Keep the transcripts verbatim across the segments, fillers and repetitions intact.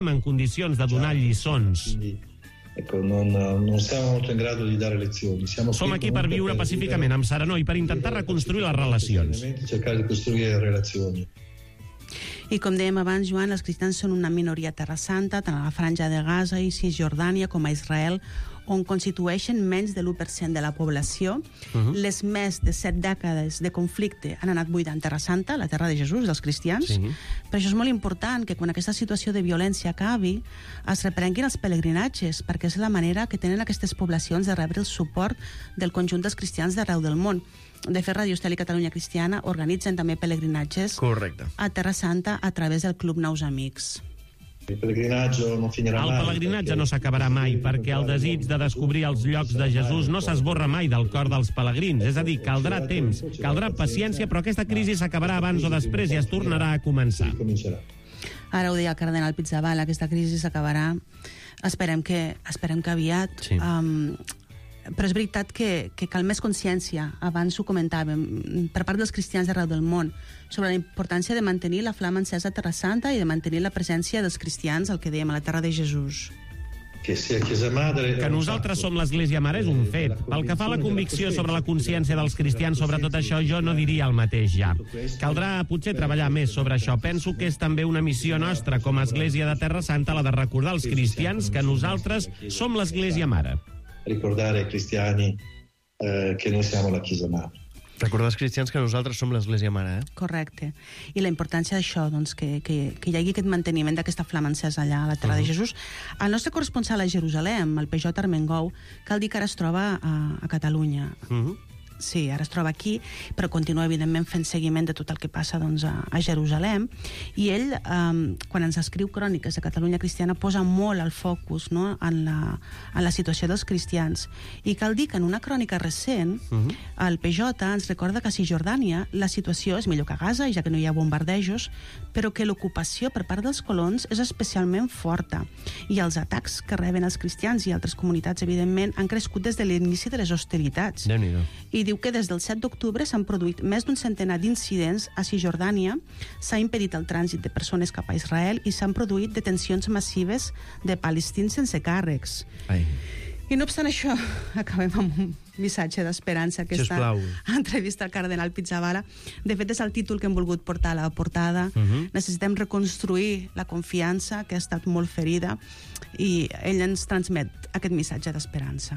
en condicions de donar lliçons. Ecco, non, non siamo molto in grado di dare lezioni. Siamo Som aquí per viure pacíficament, amb serenor, i per intentar reconstruir les relacions. Cercare di costruire relazioni. I com dèiem abans, Joan, els cristians són una minoria a Terra Santa, tant a la Franja de Gaza i Cisjordània com a Israel, on constitueixen menys de l'u per cent de la població. Uh-huh. Les més de set dècades de conflicte han anat buidant Terra Santa, la terra de Jesús, dels cristians. Sí. Per això és molt important que quan aquesta situació de violència acabi, es reprenguin els pelegrinatges, perquè és la manera que tenen aquestes poblacions de rebre el suport del conjunt dels cristians d'arreu del món. De fet, Radio Estel i Catalunya Cristiana organitzen també pelegrinatges Correcte. a Terra Santa a través del Club Nous Amics. El pelegrinatge no finirà mai. El pelegrinatge no s'acabarà mai, perquè el desig de descobrir els llocs de Jesús no s'esborra mai del cor dels pelegrins. És a dir, caldrà temps, caldrà paciència, però aquesta crisi s'acabarà abans o després i es tornarà a començar. Ara ho deia el cardenal Pizzaballa, aquesta crisi s'acabarà. Esperem que, esperem que aviat... Sí. Um, però és veritat que, que cal més consciència, abans ho comentàvem, per part dels cristians d'arreu del món, sobre la importància de mantenir la flama encesa a Terra Santa i de mantenir la presència dels cristians, el que dèiem, a la terra de Jesús. Que, madre, que nosaltres som l'Església Mare és un fet. Pel que fa a la convicció sobre la consciència dels cristians sobre tot això, jo no diria el mateix ja. Caldrà potser treballar més sobre això. Penso que és també una missió nostra com a Església de Terra Santa la de recordar als cristians que nosaltres som l'Església Mare. Ricordare ai cristiani eh, che noi siamo la Chiesa Madre. Recordar als cristians que nosaltres som l'Església Mare, eh? Correcte. I la importància d'això, doncs, que, que, que hi hagi aquest manteniment d'aquesta flama encesa allà a la terra uh-huh. de Jesús. El nostre corresponsal a Jerusalem, el Pejot Armengou, cal dir que ara es troba a, a Catalunya. Uh-huh. Sí, ara es troba aquí, però continua, evidentment, fent seguiment de tot el que passa doncs, a, a Jerusalem. I ell, um, quan ens escriu cròniques de Catalunya Cristiana, posa molt el focus, no?, en, la, en la situació dels cristians. I cal dir que en una crònica recent, uh-huh. el P J ens recorda que a Cisjordània la situació és millor que a Gaza, ja que no hi ha bombardejos, però que l'ocupació per part dels colons és especialment forta. I els atacs que reben els cristians i altres comunitats, evidentment, han crescut des de l'inici de les hostilitats. Déu-n'hi-do. I diu que des del set d'octubre s'han produït més d'un centenar d'incidents a Cisjordània, s'ha impedit el trànsit de persones cap a Israel i s'han produït detencions massives de palestins sense càrrecs. Ai. I no obstant això, acabem amb un missatge d'esperança, aquesta Sisplau. entrevista al cardenal Pizzaballa. De fet, és el títol que hem volgut portar a la portada. Uh-huh. Necessitem reconstruir la confiança, que ha estat molt ferida, i ell ens transmet aquest missatge d'esperança.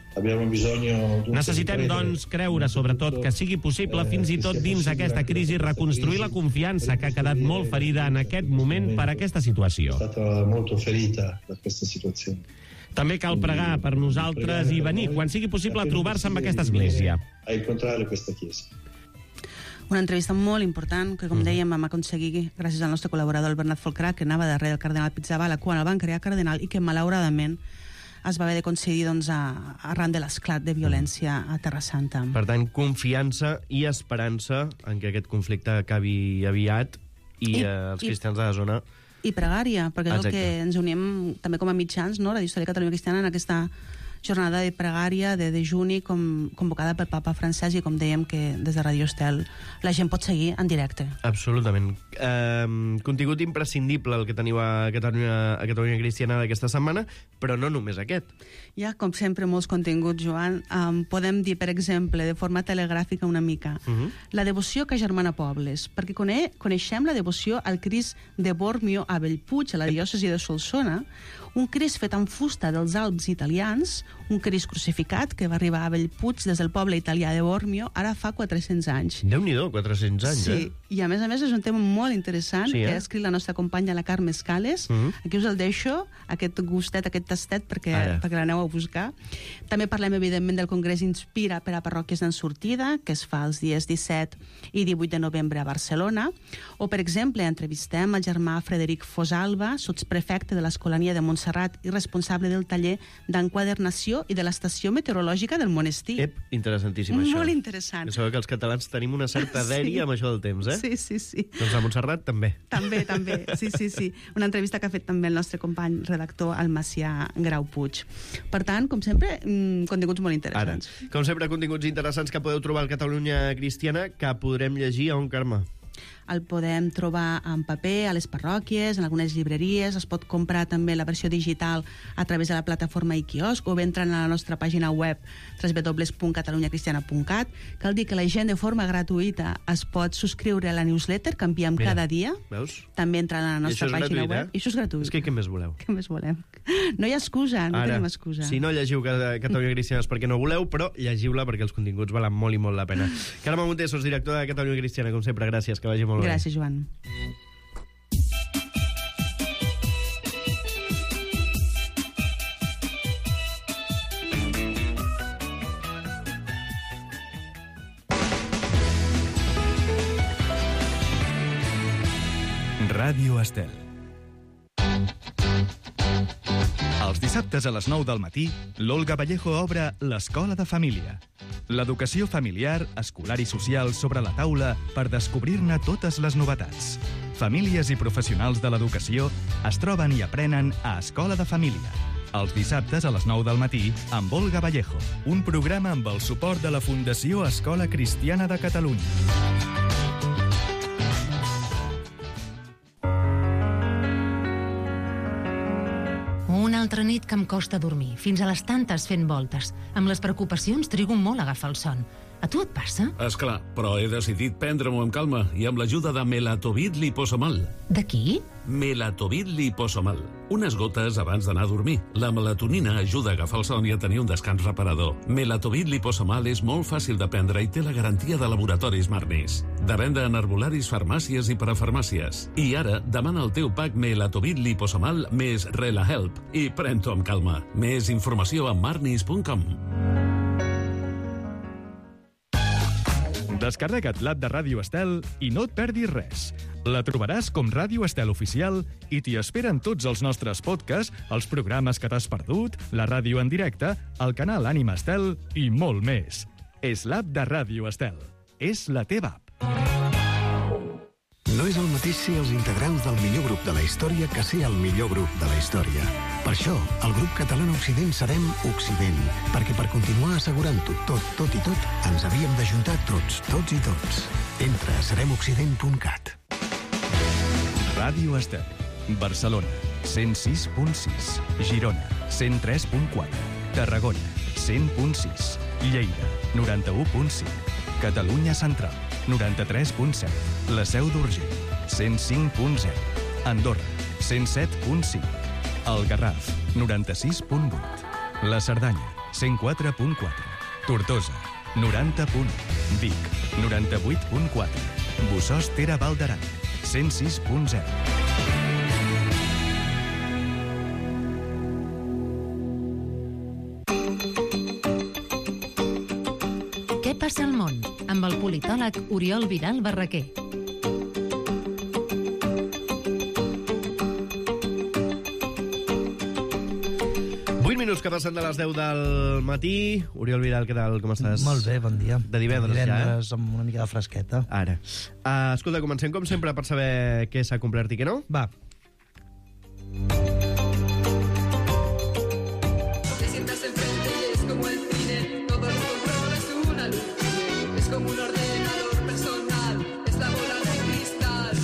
Necessitem, doncs, creure, sobretot, que sigui possible, fins i tot dins aquesta crisi, reconstruir la confiança que ha quedat molt ferida en aquest moment per aquesta situació. També cal pregar per nosaltres i venir, quan sigui possible, a trobar-se amb aquesta església. Una entrevista molt important que, com dèiem, vam aconseguir gràcies al nostre col·laborador, el Bernat Folcrà, que anava darrere del cardenal Pizzaballa quan el van crear cardenal i que, malauradament, es va haver de concedir doncs, a, arran de l'esclat de violència a Terra Santa. Per tant, confiança i esperança en que aquest conflicte acabi aviat i, I eh, els cristians i, de la zona... I pregària, perquè és Exacte. el que ens unim també com a mitjans, no? Radio Estel i Catalunya Cristiana, en aquesta jornada de pregària, de dejuni, com, convocada pel papa Francesc, i com dèiem que des de Radio Estel la gent pot seguir en directe. Absolutament. Um, contingut imprescindible el que teniu a Catalunya, a Catalunya Cristiana d'aquesta setmana, però no només aquest. Hi ha, com sempre, molts continguts, Joan. Um, podem dir, per exemple, de forma telegràfica una mica, uh-huh. la devoció que germana pobles, perquè cone coneixem la devoció al Crist de Bormio a Bellpuig, a la diòcesi de Solsona, un Crist fet amb fusta dels Alps italians, un Crist crucificat que va arribar a Bellpuig des del poble italià de Bormio ara fa quatre-cents anys. Déu-n'hi-do, quatre-cents anys, sí. eh? I a més a més és un tema molt interessant, sí, eh? que ha escrit la nostra companya, la Carme Escales. Uh-huh. Aquí us el deixo, aquest gustet, aquest tastet, perquè, ah, perquè l'aneu a buscar. També parlem, evidentment, del Congrés Inspira per a parròquies en sortida, que es fa els dies disset i divuit de novembre a Barcelona. O, per exemple, entrevistem el germà Frederic Fosalva, sotsprefecte de l'Escolania de Montserrat i responsable del taller d'enquadernació i de l'estació meteorològica del monestir. Ep, interessantíssim, això. Molt interessant. Ja sabeu que els catalans tenim una certa dèria sí. amb això del temps, eh? Sí, sí, sí. Doncs a Montserrat també. També, també, sí, sí, sí. Una entrevista que ha fet també el nostre company redactor, el Macià Grau Puig. Per tant, com sempre, continguts molt interessants. Ara, com sempre, continguts interessants que podeu trobar al Catalunya Cristiana, que podrem llegir a on, Carme? el podem trobar en paper a les parròquies, en algunes llibreries, es pot comprar també la versió digital a través de la plataforma iQiosc o bé entrant a la nostra pàgina web w w w punt catalunya cristiana punt cat. Cal dir que la gent de forma gratuïta es pot subscriure a la newsletter que enviem Mira, cada dia. Veus? També entrant a la nostra pàgina gratuït, web. Eh? I això és gratuït. És que què més voleu? Què més volem? No hi ha excusa, no Ara, tenim excusa. si no llegiu Catalunya Cristiana és perquè no voleu, però llegiu-la perquè els continguts valen molt i molt la pena. Carme Montés, director de Catalunya Cristiana, com sempre, gràcies, que vagi molt bé. Gràcies, Joan. Ràdio Estel. Els dissabtes a les nou del matí, l'Olga Vallejo obre l'Escola de Família. L'educació familiar, escolar i social sobre la taula per descobrir-ne totes les novetats. Famílies i professionals de l'educació es troben i aprenen a Escola de Família. Els dissabtes a les nou del matí, amb Olga Vallejo. Un programa amb el suport de la Fundació Escola Cristiana de Catalunya. Una altra nit que em costa dormir, fins a les tantes fent voltes. Amb les preocupacions trigo molt a agafar el son. A tu et passa? És clar, però he decidit prendre-m'ho amb calma i amb l'ajuda de Melatovit Liposomal. De qui? Melatovit Liposomal. Unes gotes abans d'anar a dormir. La melatonina ajuda a agafar el son i a tenir un descans reparador. Melatovit Liposomal és molt fàcil de prendre i té la garantia de laboratoris Marnis. De venda en herbolaris, farmàcies i parafarmàcies. I ara, demana el teu pack Melatovit Liposomal més RelaHelp i pren-t'ho amb calma. Més informació a marnis punt com. Descarrega't l'app de Ràdio Estel i no et perdis res. La trobaràs com Ràdio Estel Oficial i t'hi esperen tots els nostres podcasts, els programes que t'has perdut, la ràdio en directe, el canal Ànima Estel i molt més. És l'app de Ràdio Estel. És la teva app. No és el mateix ser els integrants del millor grup de la història que ser el millor grup de la història. Per això, el grup català Occident serem Occident, perquè per continuar assegurant-ho tot, tot i tot, ens havíem d'ajuntar tots, tots i tots. Entra a serem occident punt cat. Ràdio Estel. Barcelona, cent sis punt sis. Girona, cent tres punt quatre. Tarragona, cent punt sis. Lleida, noranta-u punt cinc. Catalunya Central, noranta-tres punt set. La Seu d'Urgell, cent cinc punt zero. Andorra, cent set punt cinc. El Garraf, noranta-sis punt vuit. La Cerdanya, cent quatre punt quatre. Tortosa, noranta punt u. Vic, noranta-vuit punt quatre. Bossòst Tere Val d'Aran, cent sis punt zero. Què passa al món? Amb el politòleg Oriol Vidal Barraquer. vuit minuts que passen de les deu del matí. Oriol Vidal, què tal? Com estàs? Molt bé, bon dia. De divendres, divendres ja, eh? amb una mica de fresqueta. Ara. Uh, escolta, comencem com sempre per saber què s'ha complert i què no. Va. Te sientas enfrente y es como el cine, todo lo controlas una luz. Es como un ordenador personal, es la bola de cristal.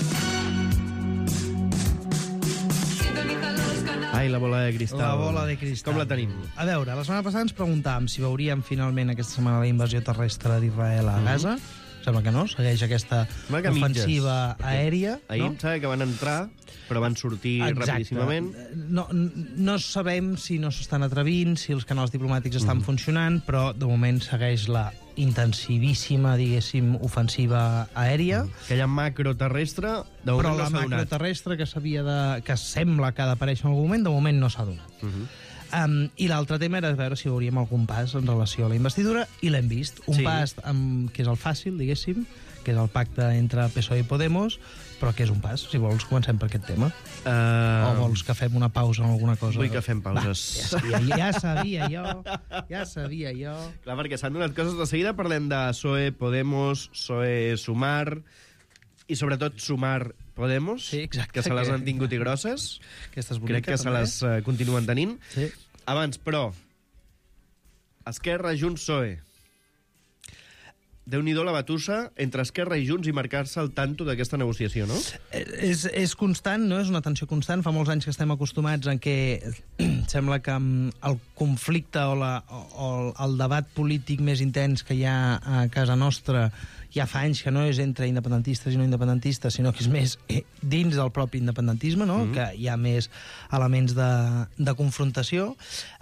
Sintoniza los canales. Ai, la bola de cristal. La bola de cristal. Com la tenim? A veure, la setmana passada ens preguntàvem si veuríem finalment aquesta setmana la invasió terrestre d'Israel a Gaza. Mm -hmm. Sembla que no, segueix aquesta que ofensiva mitges. aèria. Ahir no? em sembla que van entrar, però van sortir Exacte. rapidíssimament. No, no sabem si no s'estan atrevint, si els canals diplomàtics estan Mm. funcionant, però de moment segueix la intensivíssima, diguéssim, ofensiva aèria. Aquella macroterrestre, de moment Però no la s'ha donat. macroterrestre que s'havia de... que sembla que ha d'aparèixer en algun moment, de moment no s'ha donat. Uh -huh. Um, I l'altre tema era veure si veuríem algun pas en relació a la investidura, i l'hem vist. Un Sí. pas um, que és el fàcil, diguéssim, que és el pacte entre P S O E i Podemos, però que és un pas. Si vols, comencem per aquest tema. Uh... O vols que fem una pausa en alguna cosa? Vull que fem pauses. Va, ja, sabia, ja sabia jo, ja sabia jo. Clar, perquè s'han donat coses. De seguida parlem de P S O E, Podemos, P S O E, Sumar, i sobretot Sumar, Podemos, Sí, exacte, que se les que- han tingut i grosses. Aquesta és bonica, Crec que se també. les uh, continuen tenint. Sí. Abans, però, Esquerra, Junts, P S O E. Déu-n'hi-do la batussa entre Esquerra i Junts i marcar-se al tanto d'aquesta negociació, no? És, és constant, no? És una tensió constant. Fa molts anys que estem acostumats en què sembla que el conflicte o, la, o el debat polític més intens que hi ha a casa nostra ja fa anys que no és entre independentistes i no independentistes, sinó que és més dins del propi independentisme, no? Mm. Que hi ha més elements de, de confrontació.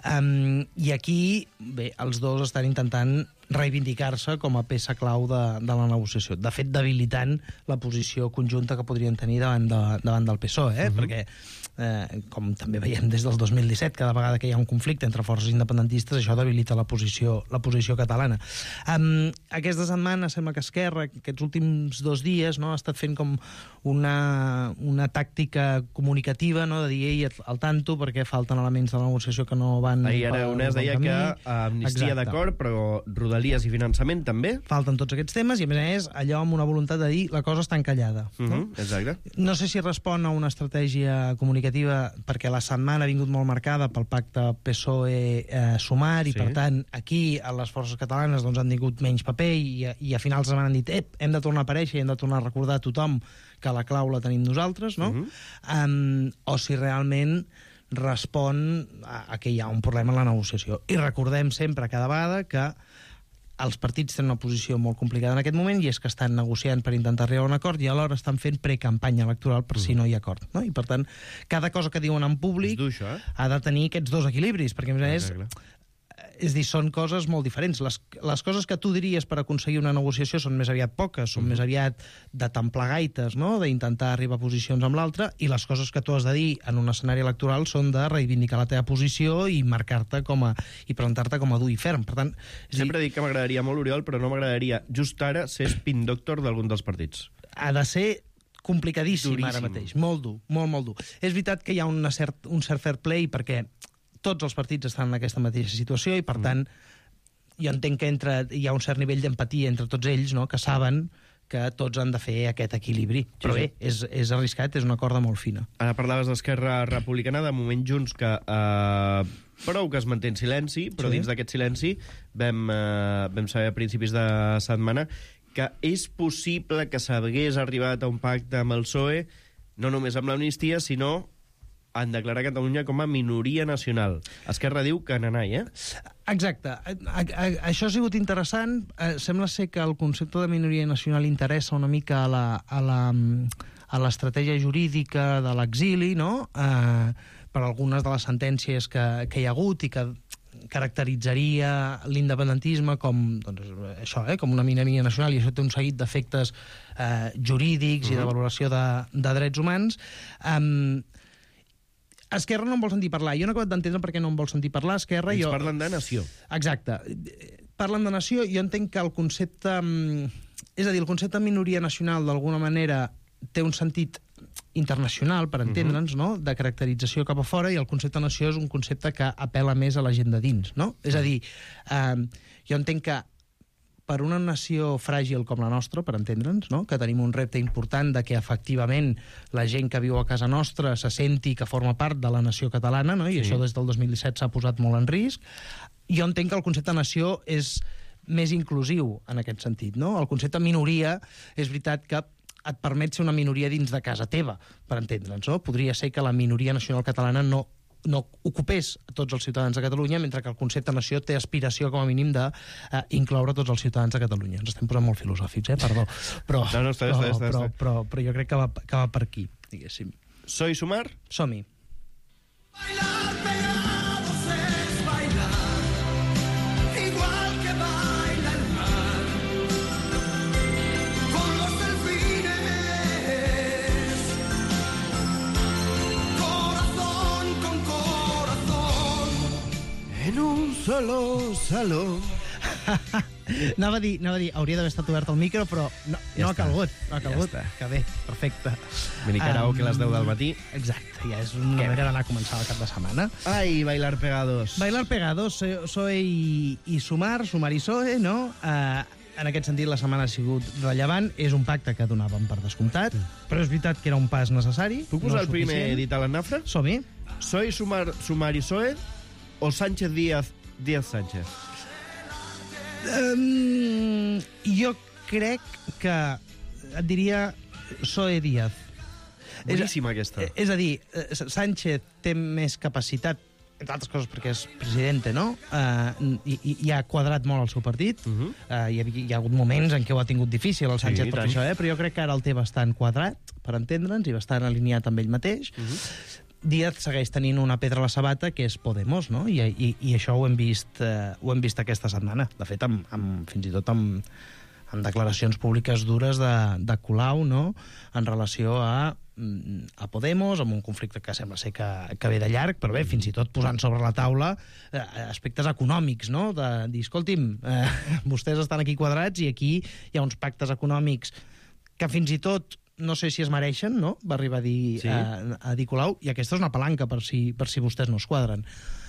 Um, I aquí, bé, els dos estan intentant reivindicar-se com a peça clau de, de la negociació. De fet, debilitant la posició conjunta que podrien tenir davant, de, davant del P S O E, eh? Mm-hmm. Perquè, eh, com també veiem des del dos mil disset, cada vegada que hi ha un conflicte entre forces independentistes, això debilita la posició, la posició catalana. Um, aquesta setmana sembla que Esquerra, aquests últims dos dies, no, ha estat fent com una, una tàctica comunicativa, no, de dir, ei, al tanto, perquè falten elements de la negociació que no van... Ahir Aragonès deia que amnistia d'acord, però Rodalies i finançament també. Falten tots aquests temes i, a més a més, allò amb una voluntat de dir la cosa està encallada. Uh-huh, no? Exacte. No sé si respon a una estratègia comunicativa perquè la setmana ha vingut molt marcada pel pacte P S O E-Sumar i, Sí. per tant, aquí a les forces catalanes doncs, han tingut menys paper i, i a finals de setmana han dit ep, hem de tornar a aparèixer i hem de tornar a recordar a tothom que la clau la tenim nosaltres, no? Uh-huh. um, o si realment respon a, a que hi ha un problema en la negociació. I recordem sempre, cada vegada, que els partits tenen una posició molt complicada en aquest moment i és que estan negociant per intentar arribar a un acord i alhora estan fent precampanya electoral per si no hi ha acord. No? I, per tant, cada cosa que diuen en públic És dur, això, eh? ha de tenir aquests dos equilibris, perquè, a més a més, Exacte. és dir, són coses molt diferents. Les, les coses que tu diries per aconseguir una negociació són més aviat poques, són Mhm. més aviat de templar gaites, no? D'intentar arribar a posicions amb l'altre, i les coses que tu has de dir en un escenari electoral són de reivindicar la teva posició i marcar-te com a... i presentar-te com a dur i ferm. Per tant, és dir, Sempre dic que m'agradaria molt, Oriol, però no m'agradaria just ara ser spin doctor d'algun dels partits. ha de ser complicadíssim Duríssim. ara mateix, molt dur, molt, molt dur. És veritat que hi ha una cert, un cert fair play perquè tots els partits estan en aquesta mateixa situació i, per Mm. tant, jo entenc que entre, hi ha un cert nivell d'empatia entre tots ells, no?, que saben que tots han de fer aquest equilibri. Però sí. bé, és, és arriscat, és una corda molt fina. Ara parlaves d'Esquerra Republicana, de moment Junts, que eh, prou que es manté en silenci, però Sí. dins d'aquest silenci vam, eh, vam saber a principis de setmana que és possible que s'hagués arribat a un pacte amb el P S O E, no només amb l'amnistia, sinó en declarar Catalunya com a minoria nacional. Esquerra diu que nanai, eh? Exacte. A, a, a, això ha sigut interessant. Eh, sembla ser que el concepte de minoria nacional interessa una mica a la, a la, a l'estratègia jurídica de l'exili, no?, eh, per algunes de les sentències que, que hi ha hagut i que caracteritzaria l'independentisme com, doncs, això, eh, com una minoria nacional, i això té un seguit d'efectes eh, jurídics uh-huh. i de valoració de, de drets humans. Um, Esquerra no en vol sentir parlar. Jo no he acabat d'entendre per què no en vol sentir parlar. Esquerra... Ens jo... parlen de nació. Exacte. Parlen de nació. Jo entenc que el concepte... És a dir, el concepte minoria nacional, d'alguna manera, té un sentit internacional, per entendre'ns, no?, de caracterització cap a fora, i el concepte nació és un concepte que apel·la més a la gent de dins, no? És a dir, eh, jo entenc que per una nació fràgil com la nostra, per entendre'ns, no?, que tenim un repte important de que efectivament la gent que viu a casa nostra se senti que forma part de la nació catalana, no?, i Sí. això des del dos mil disset s'ha posat molt en risc. Jo entenc que el concepte nació és més inclusiu en aquest sentit, no? El concepte minoria és veritat que et permet ser una minoria dins de casa teva, per entendre'ns, no? Podria ser que la minoria nacional catalana no no ocupés a tots els ciutadans de Catalunya, mentre que el concepte nació té aspiració, com a mínim, d'incloure tots els ciutadans de Catalunya. Ens estem posant molt filosòfics, eh? Perdó. Però, No, no, està bé, però, està bé, està bé. però, però, però jo crec que va, que va per aquí, diguéssim. Soy Sumar? Som-hi. Igual que baila el mar con los delfines, corazón con corazón. En un solo salón. Anava a dir, anava a dir, hauria d'haver estat obert el micro, però no, Ja no ha està. calgut. No ha Ja calgut. està. Que bé, perfecte. Mini karaoke a les deu del matí. Exacte, ja és una manera d'anar a començar el cap de setmana. Ai, bailar pegados. Bailar pegados, P S O E i, i Sumar, Sumar i P S O E, no? Uh, en aquest sentit, la setmana ha sigut rellevant. És un pacte que donàvem per descomptat, però és veritat que era un pas necessari. Puc posar no el primer suficient. dit a l'anafra? Som-hi. Soy Sumar, Sumar y Soe o Sánchez Díaz, Díaz Sánchez? Um, jo crec que et diria Zoe Díaz. Boníssima, aquesta. És, és a dir, Sánchez té més capacitat, entre altres coses perquè és presidente, no? Uh, i, i ha quadrat molt el seu partit. Uh -huh. uh, hi, ha, hi ha hagut moments en què ho ha tingut difícil el Sánchez sí, per això, eh? Però jo crec que ara el té bastant quadrat, per entendre'ns, i bastant alineat amb ell mateix. Uh -huh. Díaz segueix tenint una pedra a la sabata, que és Podemos, no? I, i, i això ho hem vist, uh, ho hem vist aquesta setmana. De fet, amb, amb, fins i tot amb, amb declaracions públiques dures de, de Colau, no?, en relació a a Podemos, amb un conflicte que sembla ser que, que ve de llarg, però bé, fins i tot posant sobre la taula eh, aspectes econòmics, no?, de dir, escolti'm, eh, vostès estan aquí quadrats i aquí hi ha uns pactes econòmics que fins i tot no sé si es mereixen, no?, va arribar a dir, sí. a, a dir Colau, i aquesta és una palanca per si, per si vostès no es quadren.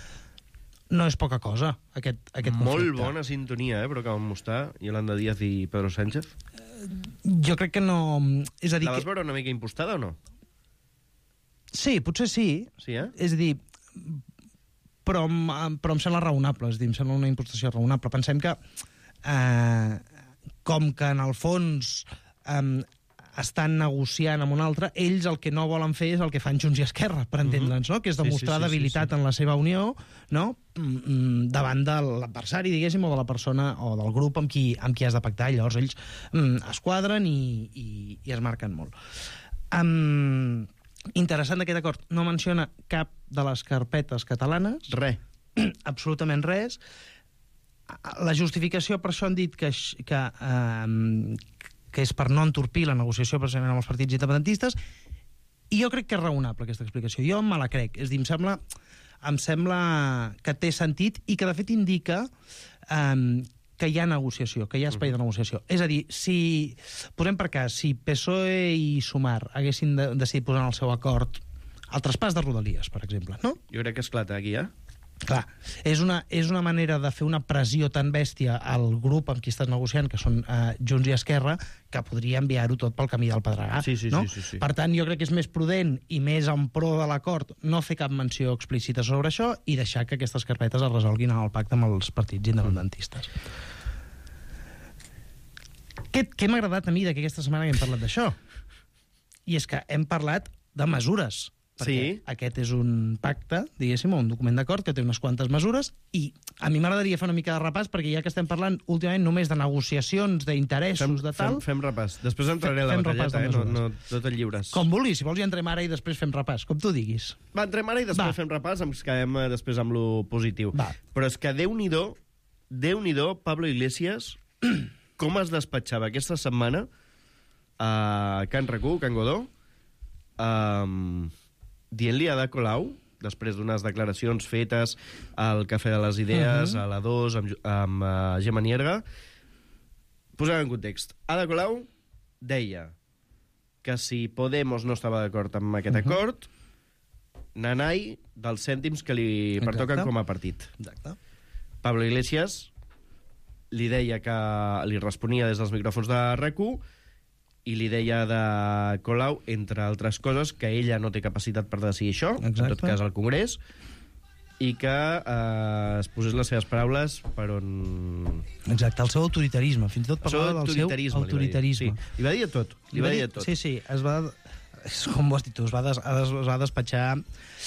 No és poca cosa, aquest, aquest conflicte. Molt bona sintonia, eh, però que vam mostrar Yolanda Díaz i Pedro Sánchez. Jo crec que no... És a dir, la vas que... veure una mica impostada o no? Sí, potser sí. Sí, eh? És a dir, però, però em sembla raonable, és a dir, em sembla una impostació raonable. Pensem que, eh, com que en el fons eh, estan negociant amb un altre, ells el que no volen fer és el que fan Junts i Esquerra, per entendre'ns, no?, que és demostrar sí, sí, sí, debilitat sí, sí. en la seva unió, no?, davant de l'adversari, diguéssim, o de la persona o del grup amb qui, amb qui has de pactar. Llavors ells mm, es quadren i, i, i es marquen molt. Um, interessant d'aquest acord, no menciona cap de les carpetes catalanes. Res. Absolutament res. La justificació per això han dit que, que, um, que és per no entorpir la negociació precisament amb els partits independentistes, i jo crec que és raonable aquesta explicació. Jo me la crec. És a dir, em sembla, em sembla que té sentit i que de fet indica um, que hi ha negociació, que hi ha espai de negociació. És a dir, si, posem per cas, si P S O E i Sumar haguessin de, decidit posar en el seu acord el traspàs de Rodalies, per exemple, no? Jo crec que esclata aquí, eh? Clar, és una, és una manera de fer una pressió tan bèstia al grup amb qui estàs negociant, que són uh, Junts i Esquerra, que podria enviar-ho tot pel camí del Pedregà. Sí, sí, no? sí, sí, sí. Per tant, jo crec que és més prudent i més en pro de l'acord no fer cap menció explícita sobre això i deixar que aquestes carpetes es resolguin en el pacte amb els partits independentistes. Mm. Què, què m'ha agradat a mi que aquesta setmana hem parlat d'això? I és que hem parlat de mesures. Perquè sí. Aquest és un pacte, diguéssim, un document d'acord que té unes quantes mesures, i a mi m'agradaria fer una mica de repàs, perquè ja que estem parlant últimament només de negociacions, d'interessos, de tal... Fem, fem repàs. Després entraré a la batalleta, eh? No, no, no te'n lliures. Com vulguis, si vols ja entrem ara i després fem repàs, com tu diguis. Va, entrem ara i després Va. fem repàs, ens quedem després amb lo positiu. Va. Però és que Déu-n'hi-do, Déu-n'hi-do, Pablo Iglesias, com es despatxava aquesta setmana a Can Racú, Can Godó, um, dient-li a Ada Colau, després d'unes declaracions fetes al Cafè de les Idees, uh -huh. a la dos, amb, amb uh, Gemma Nierga. Posem en context. Ada Colau deia que si Podemos no estava d'acord amb aquest uh -huh. acord, nanai dels cèntims que li Exacte. pertoquen com a partit. Exacte. Pablo Iglesias li deia que li responia des dels micròfons de R A C U i li deia de Colau, entre altres coses, que ella no té capacitat per decidir això, Exacte. en tot cas al Congrés, i que eh, es posés les seves paraules per on... Exacte, el seu autoritarisme, fins i tot parlava del seu autoritarisme. Li va, sí, li va dir tot. Li, li va dir tot. Sí, sí, es va... És com ho has dit tu, es va, des, es va despatxar...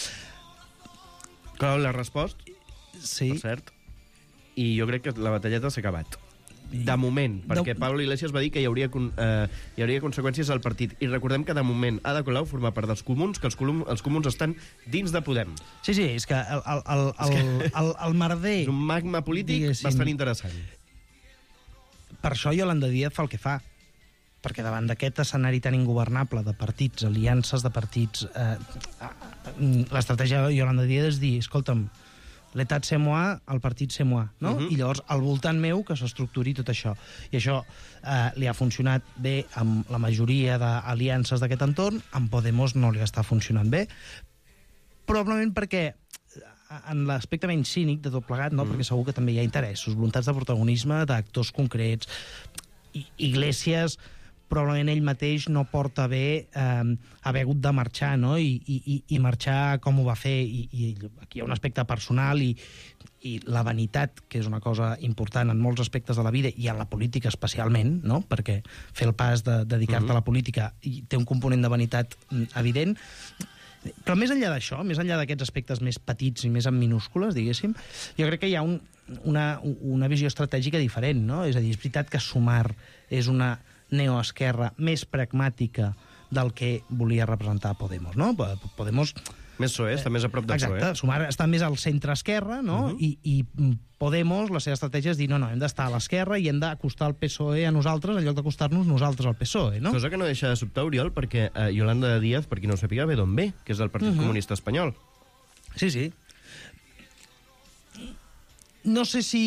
Colau l'ha respost, sí. per cert, i jo crec que la batalleta s'ha acabat. De moment, perquè de... Pablo Iglesias va dir que hi hauria, eh, hi hauria conseqüències al partit. I recordem que de moment Ada Colau forma part dels comuns, que els, colum, els comuns estan dins de Podem. Sí, sí, és que el, el, el, el, el, el, el merder... És un magma polític diguéssim, bastant interessant. Per això Yolanda Díaz fa el que fa. Perquè davant d'aquest escenari tan ingovernable de partits, aliances de partits... Eh, l'estratègia de Yolanda Díaz és dir, escolta'm, l'etat c'est moi, el partit c'est moi, no? Uh -huh. I llavors, al voltant meu, que s'estructuri tot això. I això eh, li ha funcionat bé amb la majoria d'aliances d'aquest entorn, amb Podemos no li està funcionant bé, probablement perquè en l'aspecte menys cínic de tot plegat, no? Uh -huh. Perquè segur que també hi ha interessos, voluntats de protagonisme d'actors concrets. I Iglesias probablement ell mateix no porta bé eh, haver hagut de marxar, no? I, i, i marxar com ho va fer. I, i aquí hi ha un aspecte personal i, i la vanitat, que és una cosa important en molts aspectes de la vida i en la política especialment, no? Perquè fer el pas de dedicar-te mm-hmm. a la política i té un component de vanitat evident. Però més enllà d'això, més enllà d'aquests aspectes més petits i més en minúscules, diguéssim, jo crec que hi ha un, una, una visió estratègica diferent, no? És a dir, és veritat que Sumar és una neoesquerra més pragmàtica del que volia representar Podemos, no? Podemos... Més P S O E, està més a prop del P S O E. Exacte, Sumar està més al centre-esquerra, no? Uh-huh. I, I Podemos, la seva estratègia és dir, no, no, hem d'estar a l'esquerra i hem d'acostar el P S O E a nosaltres en lloc d'acostar-nos nosaltres al P S O E, no? Cosa que no deixa de sobtar, Oriol, perquè eh, Yolanda Díaz, per qui no ho sàpiga, ve d'on ve, que és del Partit uh-huh. Comunista Espanyol. Sí, sí. No sé si...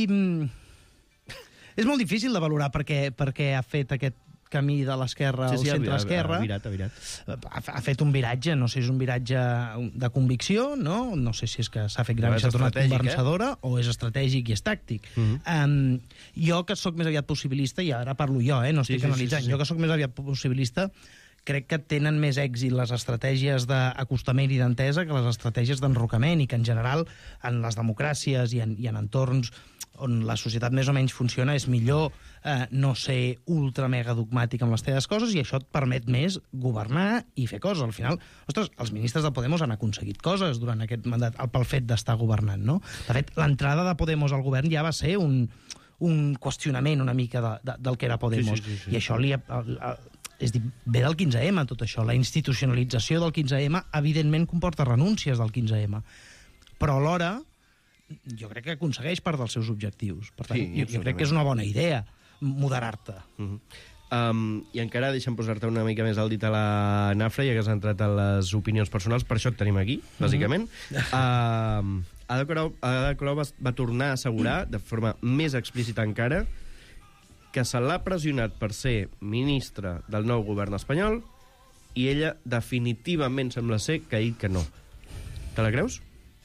És molt difícil de valorar perquè, perquè ha fet aquest camí de l'esquerra sí, sí, al centre-esquerra. Ha virat, ha virat. Ha, ha fet un viratge, no sé si és un viratge de convicció, no? No sé si és que s'ha fet gran i s'ha tornat conversadora, eh? O és estratègic i és tàctic. Mm-hmm. Um, jo, que sóc més aviat possibilista, i ara parlo jo, eh? No estic sí, analitzant, sí, sí, sí. Jo que sóc més aviat possibilista, crec que tenen més èxit les estratègies d'acostament i d'entesa que les estratègies d'enrocament, i que en general en les democràcies i en, i en entorns on la societat més o menys funciona és millor eh, no ser ultra-mega dogmàtic amb les teves coses, i això et permet més governar i fer coses. Al final, ostres, els ministres de Podemos han aconseguit coses durant aquest mandat pel fet d'estar governant, no? De fet, l'entrada de Podemos al govern ja va ser un, un qüestionament una mica de, de, del que era Podemos. Sí, sí, sí, sí. I això li... El, el, és dir, ve del quinze ema, tot això. La institucionalització del quinze ema, evidentment, comporta renúncies del quinze ema. Però alhora, jo crec que aconsegueix part dels seus objectius. Per tant, sí, jo, jo crec que és una bona idea moderar-te. Uh-huh. um, I encara deixa'm posar-te una mica més al dit a la nafra, ja que has entrat a les opinions personals, per això et tenim aquí, bàsicament. Uh-huh. uh, Ada Colau, Ada Colau va, va tornar a assegurar, de forma més explícita encara, que se l'ha pressionat per ser ministra del nou govern espanyol i ella definitivament sembla ser que ha dit que no. Te la creus?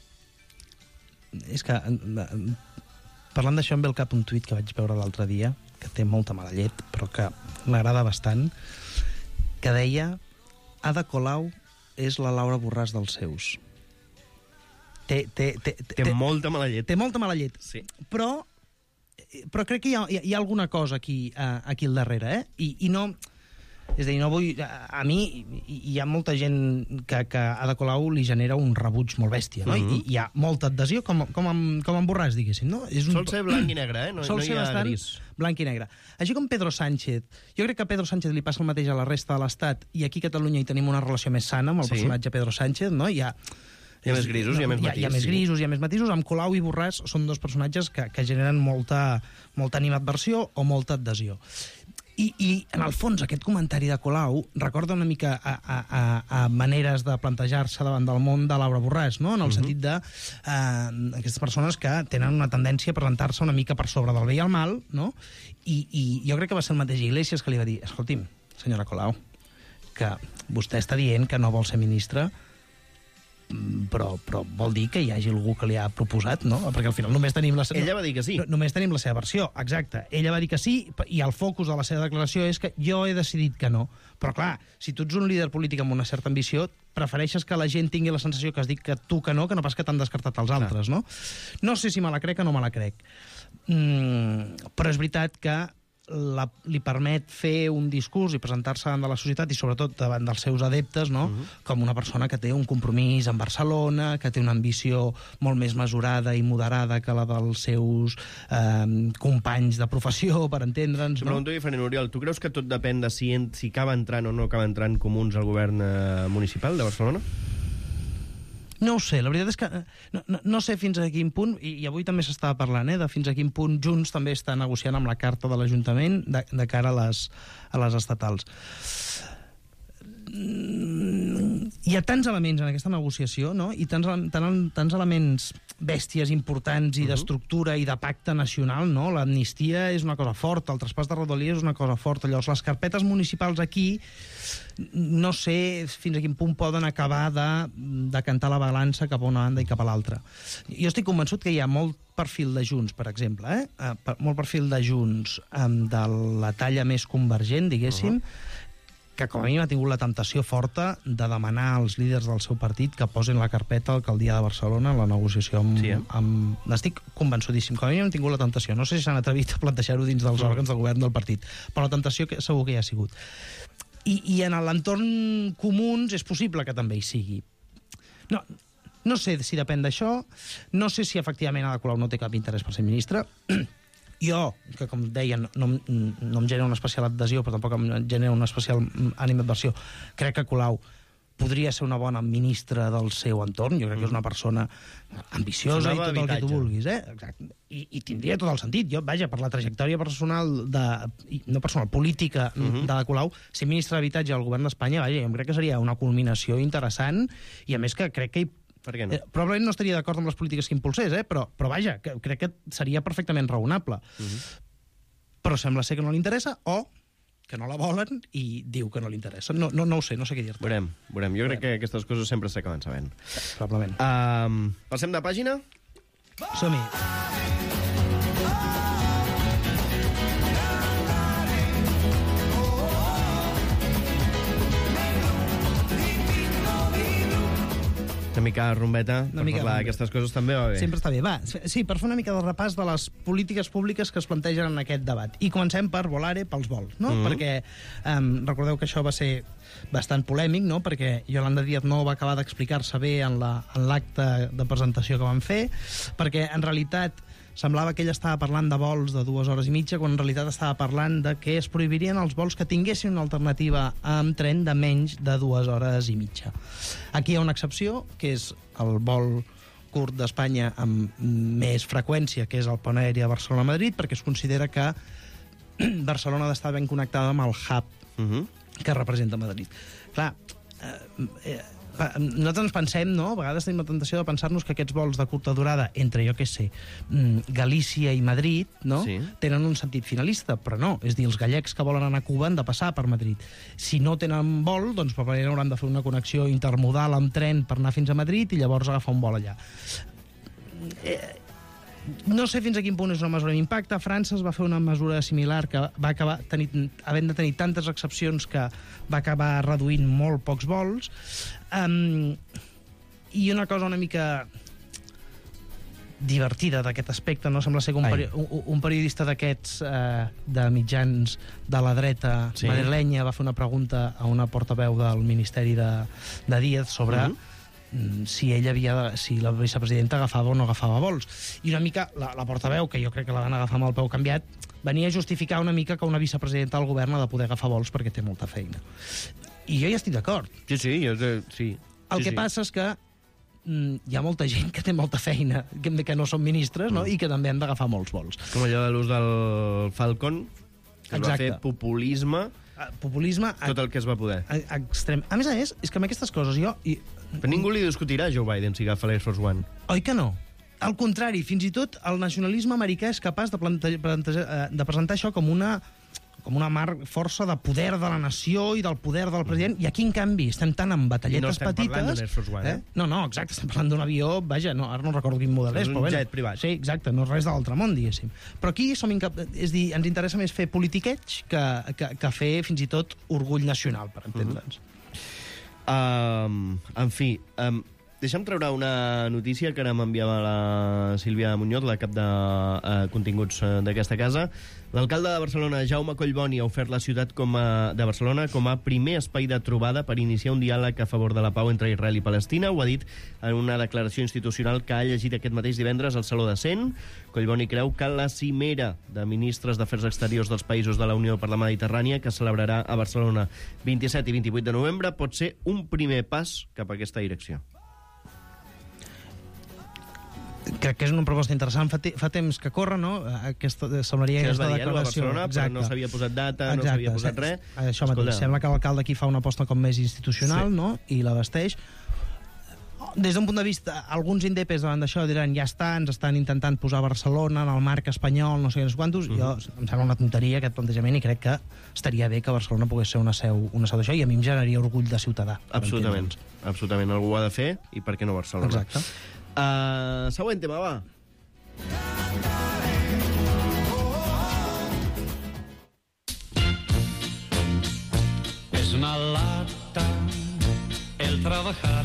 És que, parlant d'això, em ve al cap un tuit que vaig veure l'altre dia, que té molta mala llet, però que m'agrada bastant, que deia: Ada Colau és la Laura Borràs dels seus. Té, té, té, té, té molta mala llet. Té molta mala llet. Sí. Però, però crec que hi ha, hi ha alguna cosa aquí, aquí al darrere, eh? I, i no... És a dir, no vull... A mi hi ha molta gent que, que a Ada Colau li genera un rebuig molt bèstia, no? Uh-huh. I hi ha molta adhesió, com, com, amb, com amb Borràs, diguéssim, no? És un... Sol ser blanc i negre, eh? No, Sol no ser hi ha bastant gris. Blanc i negre. Així com Pedro Sánchez. Jo crec que a Pedro Sánchez li passa el mateix a la resta de l'Estat, i aquí a Catalunya hi tenim una relació més sana amb el sí. personatge Pedro Sánchez, no? Hi ha... Hi ha més grisos, hi ha més matisos. Hi ha, hi ha més grisos, hi ha més matisos. Amb Colau i Borràs són dos personatges que, que generen molta, molta animadversió o molta adhesió. I, I, en el fons, aquest comentari de Colau recorda una mica a, a, a, a maneres de plantejar-se davant del món de Laura Borràs, no? En el uh-huh. sentit de eh, aquestes persones que tenen una tendència a presentar-se una mica per sobre del bé i el mal, no? I, i jo crec que va ser el mateix Iglesias que li va dir: escolti'm, senyora Colau, que vostè està dient que no vol ser ministra, però, però vol dir que hi hagi algú que li ha proposat, no? Perquè al final només tenim la... Ella va dir que sí. No, només tenim la seva versió, exacte. Ella va dir que sí, i el focus de la seva declaració és que jo he decidit que no. Però clar, si tu ets un líder polític amb una certa ambició, prefereixes que la gent tingui la sensació que has dit que tu que no, que no pas que t'han descartat els altres, no? No sé si me la crec o no me la crec. Mm, però és veritat que La, li permet fer un discurs i presentar-se davant de la societat i sobretot davant dels seus adeptes, no? Uh-huh. Com una persona que té un compromís amb Barcelona, que té una ambició molt més mesurada i moderada que la dels seus eh, companys de professió, per entendre'ns, no? Pregunto diferent, Oriol, tu creus que tot depèn de si, en, si acaba entrant o no acaba entrant Comuns al govern eh, municipal de Barcelona? No ho sé, la veritat és que no, no, no sé fins a quin punt, i, i avui també s'estava parlant, eh, de fins a quin punt Junts també està negociant amb la carta de l'Ajuntament de, de cara a les, a les estatals. hi ha tants elements en aquesta negociació, no? I tants, tants, tants elements bèsties importants i d'estructura i de pacte nacional, no? L'amnistia és una cosa forta, el traspàs de Rodalies és una cosa forta. Llavors, les carpetes municipals aquí no sé fins a quin punt poden acabar de, de cantar la balança cap a una banda i cap a l'altra. Jo estic convençut que hi ha molt perfil de Junts, per exemple, eh? molt perfil de Junts de la talla més convergent, diguéssim, uh-huh. que com a mínim ha tingut la temptació forta de demanar als líders del seu partit que posin la carpeta a l'alcaldia de Barcelona en la negociació amb... Sí, eh? amb... N'estic convençudíssim. Com a mínim han tingut la temptació. No sé si s'han atrevit a plantejar-ho dins dels òrgans del govern del partit, però la temptació que segur que hi ha sigut. I, i en l'entorn comuns és possible que també hi sigui. No, no sé si depèn d'això, no sé si efectivament Ada Colau no té cap interès per ser ministre. Jo, que com deia, no, no, no em genera una especial adhesió, però tampoc em genera una especial animadversió, crec que Colau podria ser una bona ministra del seu entorn. Jo crec que és una persona ambiciosa i tot el que tu vulguis, eh? Exacte. I, i tindria tot el sentit. Jo, vaja, per la trajectòria personal, de, no personal, política uh-huh. de Colau, ser ministre d'Habitatge al govern d'Espanya, vaja, jo crec que seria una culminació interessant i, a més, que crec que hi Per què no? Eh, probablement no estaria d'acord amb les polítiques que impulsés, eh? però, però vaja, que, crec que seria perfectament raonable. Uh-huh. Però sembla ser que no li interessa o que no la volen i diu que no li interessa. No, no, no ho sé, no sé què dir-te. Veurem, veurem. Jo crec que aquestes coses sempre s'acaben sabent. Probablement. Um, passem de pàgina? Som-hi. Una mica rumbeta, per parlar d'aquestes coses també va bé. Sempre està bé. Va, sí, per fer una mica de repàs de les polítiques públiques que es plantegen en aquest debat. I comencem per Volare, pels vols, no? Mm-hmm. Perquè um, recordeu que això va ser bastant polèmic, no? Perquè Yolanda Díaz no va acabar d'explicar-se bé en l'acte de presentació que van fer, perquè en realitat semblava que ella estava parlant de vols de dues hores i mitja, quan en realitat estava parlant de que es prohibirien els vols que tinguessin una alternativa amb tren de menys de dues hores i mitja. Aquí hi ha una excepció, que és el vol curt d'Espanya amb més freqüència, que és el pont aeri de Barcelona-Madrid, perquè es considera que Barcelona ha d'estar ben connectada amb el hub uh-huh. que representa Madrid. Clar, eh, eh, nosaltres ens pensem, no? A vegades tenim la tentació de pensar-nos que aquests vols de curta durada entre, jo què sé, Galícia i Madrid, no? Sí. Tenen un sentit finalista, però no. És dir, els gallecs que volen anar a Cuba han de passar per Madrid. Si no tenen vol, doncs probablement hauran de fer una connexió intermodal amb tren per anar fins a Madrid i llavors agafar un vol allà. Eh, No sé fins a quin punt és una mesura d'impacte. A França es va fer una mesura similar que va acabar tenint, havent de tenir tantes excepcions que va acabar reduint molt pocs vols. Um, I una cosa una mica divertida d'aquest aspecte, no? Sembla ser que un, peri un, un periodista d'aquests eh, de mitjans de la dreta sí. madrilenya va fer una pregunta a una portaveu del Ministeri de, de Díaz sobre... Uh-huh. si ella havia de, si la vicepresidenta agafava o no agafava vols. I una mica la, la portaveu, que jo crec que la van agafar amb el peu canviat, venia a justificar una mica que una vicepresidenta del govern ha de poder agafar vols perquè té molta feina. I jo hi estic d'acord. Sí, sí, jo, sí. El sí, que sí. passa és que mm, hi ha molta gent que té molta feina, que, que no són ministres, no? Mm. I que també han d'agafar molts vols. Com allò de l'ús del Falcon, que es va fer populisme... populisme... Tot el que es va poder. Extrem. A més a més, és que amb aquestes coses jo... I... Però ningú li discutirà a Joe Biden si agafa l'Air Force One. Oi que no? Al contrari, fins i tot el nacionalisme americà és capaç de, plantejar, de presentar això com una, com una mar força de poder de la nació i del poder del president, i aquí, en canvi, estem tan en batalletes petites... I no estem parlant d'un Air Force One, eh? No, no, exacte, estem parlant d'un avió, vaja, no, ara no recordo quin model és, però... Un bueno, jet privat. Sí, exacte, no és res de l'altre món, diguéssim. Però aquí som incap... és dir, ens interessa més fer politiqueig que, que, que fer, fins i tot, orgull nacional, per entendre'ns. Uh-huh. Um, en fi, um, deixa'm treure una notícia que ara m'enviava la Sílvia Muñoz, la cap de uh, continguts uh, d'aquesta casa. L'alcalde de Barcelona, Jaume Collboni, ha ofert la ciutat com a, de Barcelona com a primer espai de trobada per iniciar un diàleg a favor de la pau entre Israel i Palestina. Ho ha dit en una declaració institucional que ha llegit aquest mateix divendres al Saló de Cent. Collboni creu que la cimera de ministres d'Afers Exteriors dels països de la Unió per la Mediterrània, que es celebrarà a Barcelona vint-i-set i vint-i-vuit de novembre, pot ser un primer pas cap a aquesta direcció. crec que és una proposta interessant. Fa, te fa temps que corre, no? Aquesta, semblaria que aquesta es va dir a declaració. Barcelona, però no s'havia posat data, Exacte. no s'havia posat res. Això mateix. Sembla que l'alcalde aquí fa una aposta com més institucional, sí. no? I l'abasteix. Des d'un punt de vista, alguns indepes davant d'això diran ja està, ens estan intentant posar Barcelona en el marc espanyol, no sé què, quantos. Uh -huh. Jo, em sembla una tonteria aquest plantejament i crec que estaria bé que Barcelona pogués ser una seu, una seu d'això i a mi em generaria orgull de ciutadà. Absolutament. Absolutament. Algú ho ha de fer i per què no Barcelona? Exacte. Uh, següent tema, va. Es una lata el trabajar.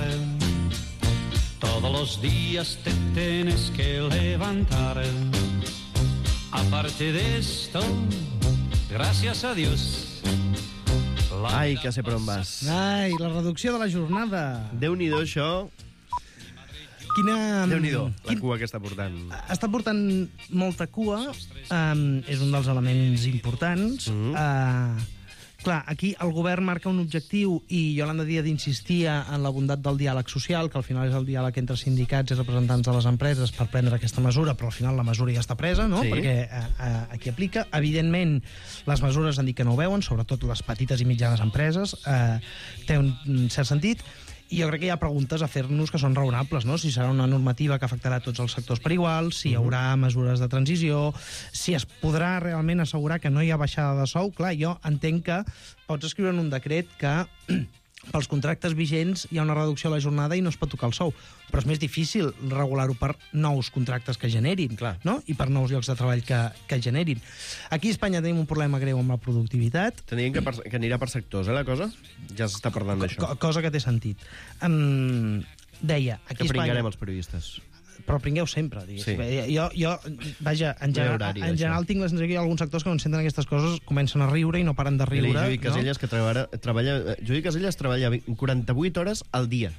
Todos los días te tienes que levantar. Aparte de esto, gracias a Dios. Ai, que sé per on vas. Ai, la reducció de la jornada. Déu-n'hi-do, això. Quina... Déu-n'hi-do, la Quin... cua que està portant. Està portant molta cua. Um, és un dels elements importants. Mm -hmm. uh, Clar, aquí el govern marca un objectiu i Yolanda Díaz insistia en la bondat del diàleg social, que al final és el diàleg entre sindicats i representants de les empreses per prendre aquesta mesura, però al final la mesura ja està presa, no? Sí. Perquè eh, eh, aquí aplica. Evidentment, les mesures han dit que no ho veuen, sobretot les petites i mitjanes empreses. Eh, té un cert sentit. I jo crec que hi ha preguntes a fer-nos que són raonables, no? Si serà una normativa que afectarà tots els sectors per igual, si hi haurà mesures de transició, si es podrà realment assegurar que no hi ha baixada de sou. Clar, jo entenc que pots escriure en un decret que pels contractes vigents hi ha una reducció a la jornada i no es pot tocar el sou, però és més difícil regular-ho per nous contractes que generin, Clar. no? I per nous llocs de treball que, que generin. Aquí a Espanya tenim un problema greu amb la productivitat. Tenim que, per, que anirà per sectors, eh, la cosa? Ja s'està parlant d'això. Co cosa que té sentit. Um, deia, aquí a Que pringarem Espanya... els periodistes. Però pringueu sempre, diguéssim. Sí. Jo, jo, vaja, en general, horari, en general tinc la sensació que hi ha alguns sectors que quan senten aquestes coses comencen a riure i no paren de riure. Judit Casellas, no? que treballa, treballa, Judit Casellas treballa quaranta-vuit hores al dia.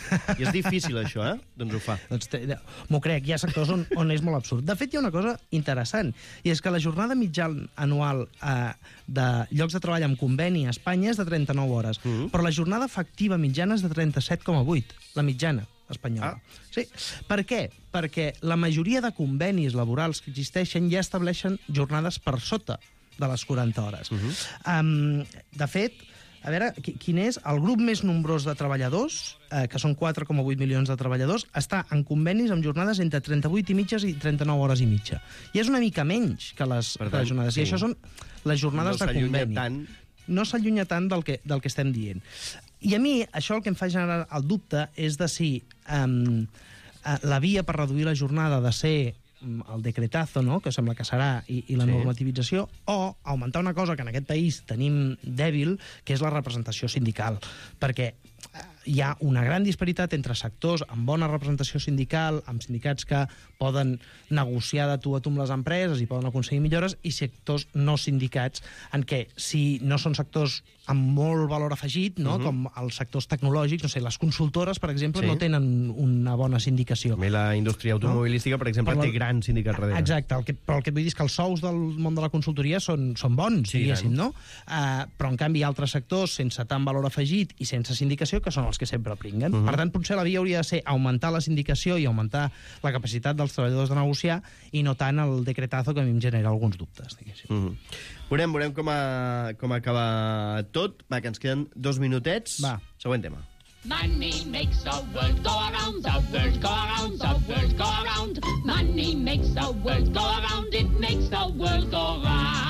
I és difícil, això, eh? Doncs ho fa. Doncs m'ho crec, hi ha sectors on, on és molt absurd. De fet, hi ha una cosa interessant, i és que la jornada mitjana anual eh, de llocs de treball amb conveni a Espanya és de trenta-nou hores, mm -hmm. però la jornada efectiva mitjana és de trenta-set coma vuit, la mitjana espanyola. Ah. Sí. Per què? Perquè la majoria de convenis laborals que existeixen ja estableixen jornades per sota de les quaranta hores. Uh -huh. um, de fet, a veure, quin és el grup més nombrós de treballadors, eh, que són quatre coma vuit milions de treballadors, està en convenis amb jornades entre trenta-vuit i mitges i trenta-nou hores i mitja. I és una mica menys que les, per tant, que les jornades. Sí. I això són les jornades no de conveni. Tant. No s'allunya tant del que, del que estem dient. I a mi, això el que em fa generar el dubte és de si um, la via per reduir la jornada de ser el decretazo, no?, que sembla que serà, i, i la sí. normativització, o augmentar una cosa que en aquest país tenim dèbil, que és la representació sindical. Perquè hi ha una gran disparitat entre sectors amb bona representació sindical, amb sindicats que poden negociar de tu a tu amb les empreses i poden aconseguir millores, i sectors no sindicats en què, si no són sectors amb molt valor afegit, no? Uh-huh. Com els sectors tecnològics, no sé, les consultores, per exemple, sí. no tenen una bona sindicació. I la indústria automobilística, no? Per exemple, la... té grans sindicats darrere. Exacte, el que, però el que vull dir és que els sous del món de la consultoria són, són bons, sí, diguéssim, no? Uh, però, en canvi, hi ha altres sectors sense tant valor afegit i sense sindicació que són els que sempre pringuen. Uh-huh. Per tant, potser la via hauria de ser augmentar la sindicació i augmentar la capacitat dels treballadors de negociar i no tant el decretazo, que a mi em genera alguns dubtes, diguéssim. Uh-huh. Veurem, veurem com, a, com acaba tot. Va, que ens queden dos minutets. Va. Següent tema. Money makes the world go around, the world go around, the world go around. Money makes the world go around, it makes the world go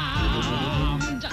round.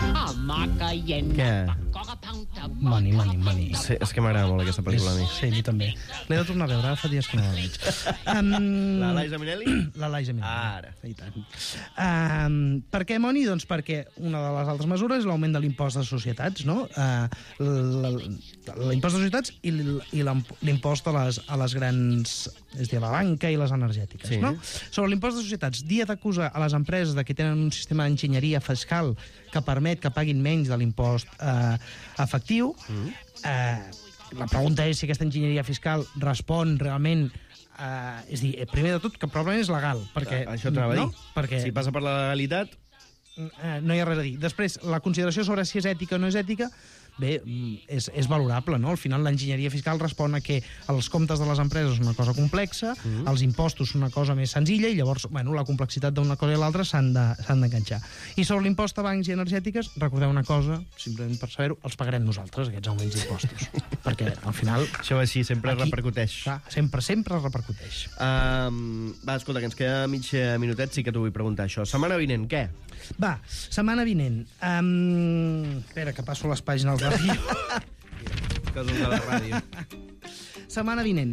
Què? Money, money, money. Sí, és que m'agrada molt aquesta pel·lícula, a mi. Sí, a mi també. L'he de tornar a veure, fa dies que no la veig. Um, la Liza Minnelli? La Liza Minnelli. Ara. I tant. Um, per què money? Doncs perquè una de les altres mesures és l'augment de l'impost de societats, no? Uh, l'impost de societats i l'impost a les, a les grans... és a dir, la banca i les energètiques, sí. no? Sobre l'impost de societats, dia d'acusar a les empreses de que tenen un sistema d'enginyeria fiscal que permet que paguin menys de l'impost eh, efectiu. Mm. Eh, la pregunta és si aquesta enginyeria fiscal respon realment... Eh, és a dir, primer de tot, que probablement és legal. Perquè, ah, això t'anava a dir. No? Perquè, si passa per la legalitat... Eh, no hi ha res a dir. Després, la consideració sobre si és ètica o no és ètica, bé, és, és valorable, no? Al final l'enginyeria fiscal respon a que els comptes de les empreses són una cosa complexa, mm. els impostos són una cosa més senzilla i llavors, bueno, la complexitat d'una cosa i l'altra s'han d'enganxar. I sobre l'impost a bancs i energètiques, recordeu una cosa, simplement per saber-ho, els pagarem nosaltres, aquests augments d'impostos. Perquè, al final... Això així sempre aquí, repercuteix. Clar, sempre, sempre repercuteix. Um, va, escolta, que ens queda mig minutet, sí que t'ho vull preguntar, això. Setmana vinent, què? Va, setmana vinent. Um, espera, que passo les pàgines de ràdio. Coses de la ràdio. Setmana vinent.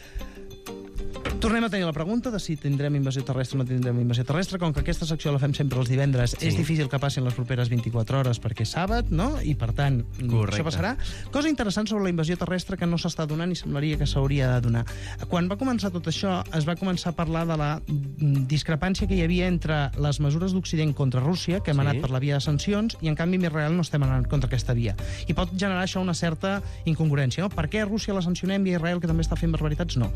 Tornem a tenir la pregunta de si tindrem invasió terrestre o no tindrem invasió terrestre. Com que aquesta secció la fem sempre els divendres, sí. És difícil que passin les properes vint-i-quatre hores perquè és sàbat, no? I, per tant, correcte. Això passarà. Cosa interessant sobre la invasió terrestre que no s'està donant i semblaria que s'hauria de donar. Quan va començar tot això, es va començar a parlar de la discrepància que hi havia entre les mesures d'Occident contra Rússia, que hem sí. anat per la via de sancions, i en canvi amb Israel no estem anant contra aquesta via. I pot generar això una certa incongruència, no? Per què a Rússia la sancionem i a Israel, que també està fent barbaritats, no?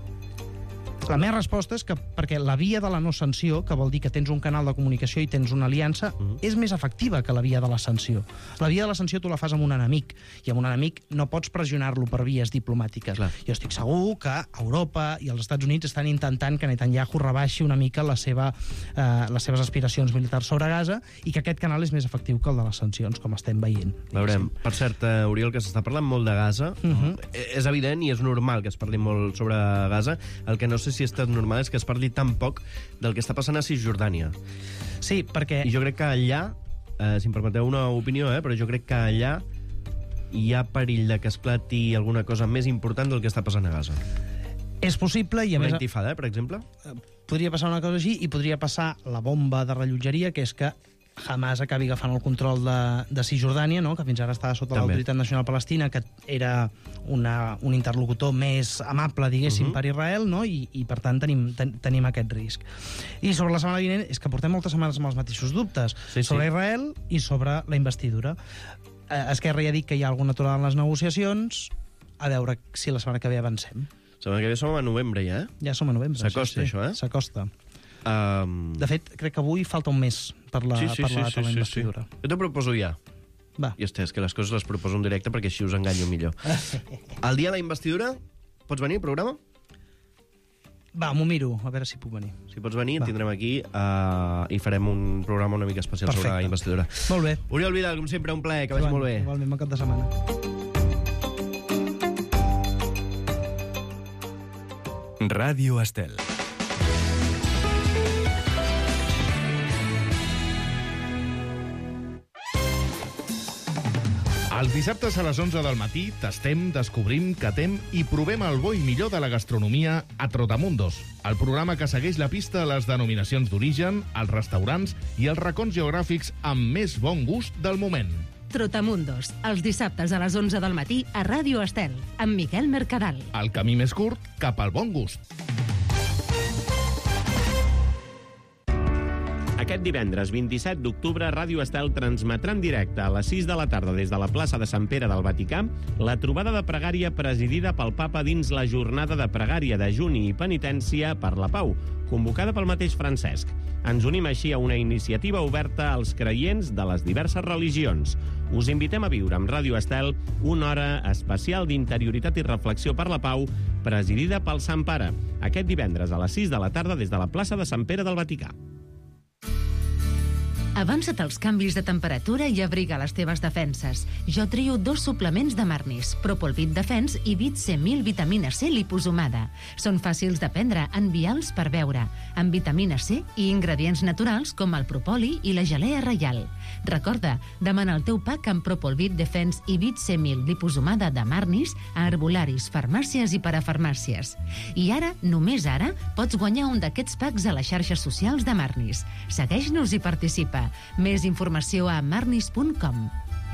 La meva resposta és que perquè la via de la no sanció, que vol dir que tens un canal de comunicació i tens una aliança, uh-huh. és més efectiva que la via de la sanció. La via de la sanció tu la fas amb un enemic, i amb un enemic no pots pressionar-lo per vies diplomàtiques. Clar. Jo estic segur que Europa i els Estats Units estan intentant que Netanyahu rebaixi una mica la seva, eh, les seves aspiracions militars sobre Gaza i que aquest canal és més efectiu que el de les sancions, com estem veient. Veurem. Per cert, uh, Oriol, que s'està parlant molt de Gaza, uh-huh. és evident i és normal que es parli molt sobre Gaza. El que no sé si és tan normal és que es parli tan poc del que està passant a Cisjordània. Sí, perquè... I jo crec que allà, eh, si em permeteu una opinió, eh, però jo crec que allà hi ha perill de que esclati alguna cosa més important del que està passant a Gaza. És possible i a una més... Una intifada, eh, per exemple? Podria passar una cosa així i podria passar la bomba de rellotgeria, que és que Hamas acabi agafant el control de, de Cisjordània, no? Que fins ara estava sota l'Autoritat Nacional Palestina, que era una, un interlocutor més amable, diguéssim, uh-huh. per Israel, no? I, i per tant tenim, ten, tenim aquest risc. I sobre la setmana vinent és que portem moltes setmanes amb els mateixos dubtes, sí, sobre sí. Israel i sobre la investidura. Eh, Esquerra ja ha dit que hi ha alguna aturada en les negociacions, a veure si la setmana que ve avancem. La setmana que ve som a novembre ja, eh? Ja som a novembre. S'acosta, sí, sí. això, eh? S'acosta. Um... De fet, crec que avui falta un mes per la, sí, sí, per la, sí, per la sí, investidura. Sí. Jo t'ho proposo ja. Va. I és que les coses les proposo en directe perquè així us enganyo millor. El dia de la investidura, pots venir al programa? Va, m'ho miro, a veure si puc venir. Si pots venir, et tindrem aquí uh, i farem un programa una mica especial Perfecte. Sobre la investidura. Molt bé. Oriol Vidal, com sempre, un plaer, que vagi molt bé. Igualment, bon cap de setmana. Ràdio Estel. Els dissabtes a les onze del matí tastem, descobrim, catem i provem el bo i millor de la gastronomia a Trotamundos, el programa que segueix la pista a les denominacions d'origen, els restaurants i els racons geogràfics amb més bon gust del moment. Trotamundos, els dissabtes a les onze del matí a Ràdio Estel, amb Miquel Mercadal. El camí més curt cap al bon gust. Aquest divendres vint-i-set d'octubre, Ràdio Estel transmetrà en directe a les sis de la tarda des de la plaça de Sant Pere del Vaticà la trobada de pregària presidida pel papa dins la jornada de pregària de Juni i penitència per la pau, convocada pel mateix Francesc. Ens unim així a una iniciativa oberta als creients de les diverses religions. Us invitem a viure amb Ràdio Estel una hora especial d'interioritat i reflexió per la pau, presidida pel Sant Pare, aquest divendres a les sis de la tarda des de la plaça de Sant Pere del Vaticà. Avança't als canvis de temperatura i abriga les teves defenses. Jo trio dos suplements de Marnis, Propolvit Defens i Vit C mil vitamina C liposomada. Són fàcils de prendre, envials per beure, amb vitamina C i ingredients naturals com el propoli i la gelea reial. Recorda, demana el teu pack amb Propolvit Defens i Vit C mil liposomada de Marnis a herbolaris, farmàcies i parafarmàcies. I ara, només ara, pots guanyar un d'aquests packs a les xarxes socials de Marnis. Segueix-nos i participa. Més informació a marnis punt com.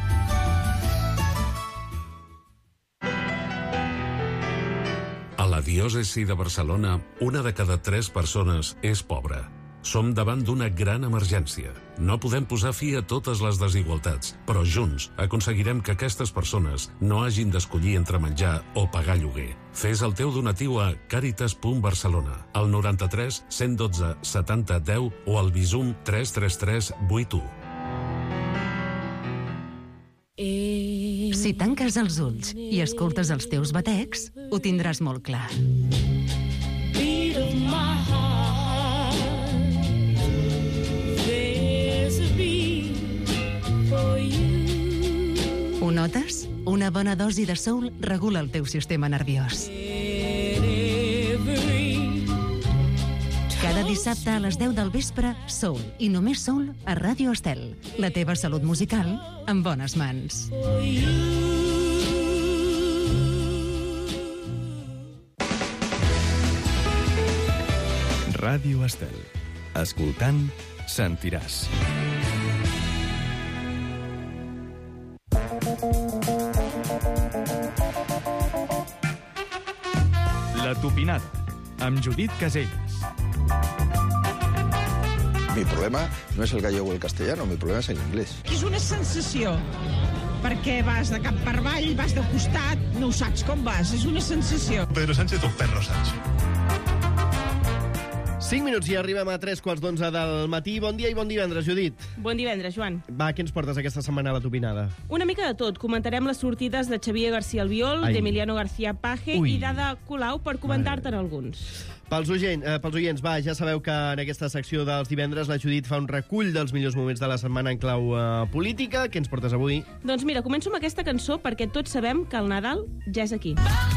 A la diòcesi de Barcelona, una de cada tres persones és pobra. Som davant d'una gran emergència. No podem posar fi a totes les desigualtats, però junts aconseguirem que aquestes persones no hagin d'escollir entre menjar o pagar lloguer. Fes el teu donatiu a caritas punt barcelona, al noranta-tres cent dotze setanta deu o al Bizum tres tres tres vuit u. Eh... Si tanques els ulls i escoltes els teus batecs, ho tindràs molt clar. Beat of my heart, there's a beat for you. Ho notes? Una bona dosi de soul regula el teu sistema nerviós. Cada dissabte a les deu del vespre, Soul, i només Soul, a Ràdio Estel. La teva salut musical en bones mans. Ràdio Estel. Escoltant, sentiràs. La Tupinada, amb Judit Casellas. Mi problema no es el gallego o el castellano, mi problema es el inglés. És una sensació, perquè vas de cap per avall, vas de costat, no ho saps com vas, és una sensació. Pedro Sánchez o Perro Sánchez. cinc minuts i arribem a tres quarts d'onze del matí. Bon dia i bon divendres, Judit. Bon divendres, Joan. Va, què ens portes aquesta setmana a la Tupinada? Una mica de tot. Comentarem les sortides de Xavier García Albiol, d'Emiliano García Paje Ui. i d'Ada Colau per comentar-te'n alguns. Pels, oient, eh, pels oients, va, ja sabeu que en aquesta secció dels divendres la Judit fa un recull dels millors moments de la setmana en clau eh, política. Què ens portes avui? Doncs mira, començo amb aquesta cançó perquè tots sabem que el Nadal ja és aquí.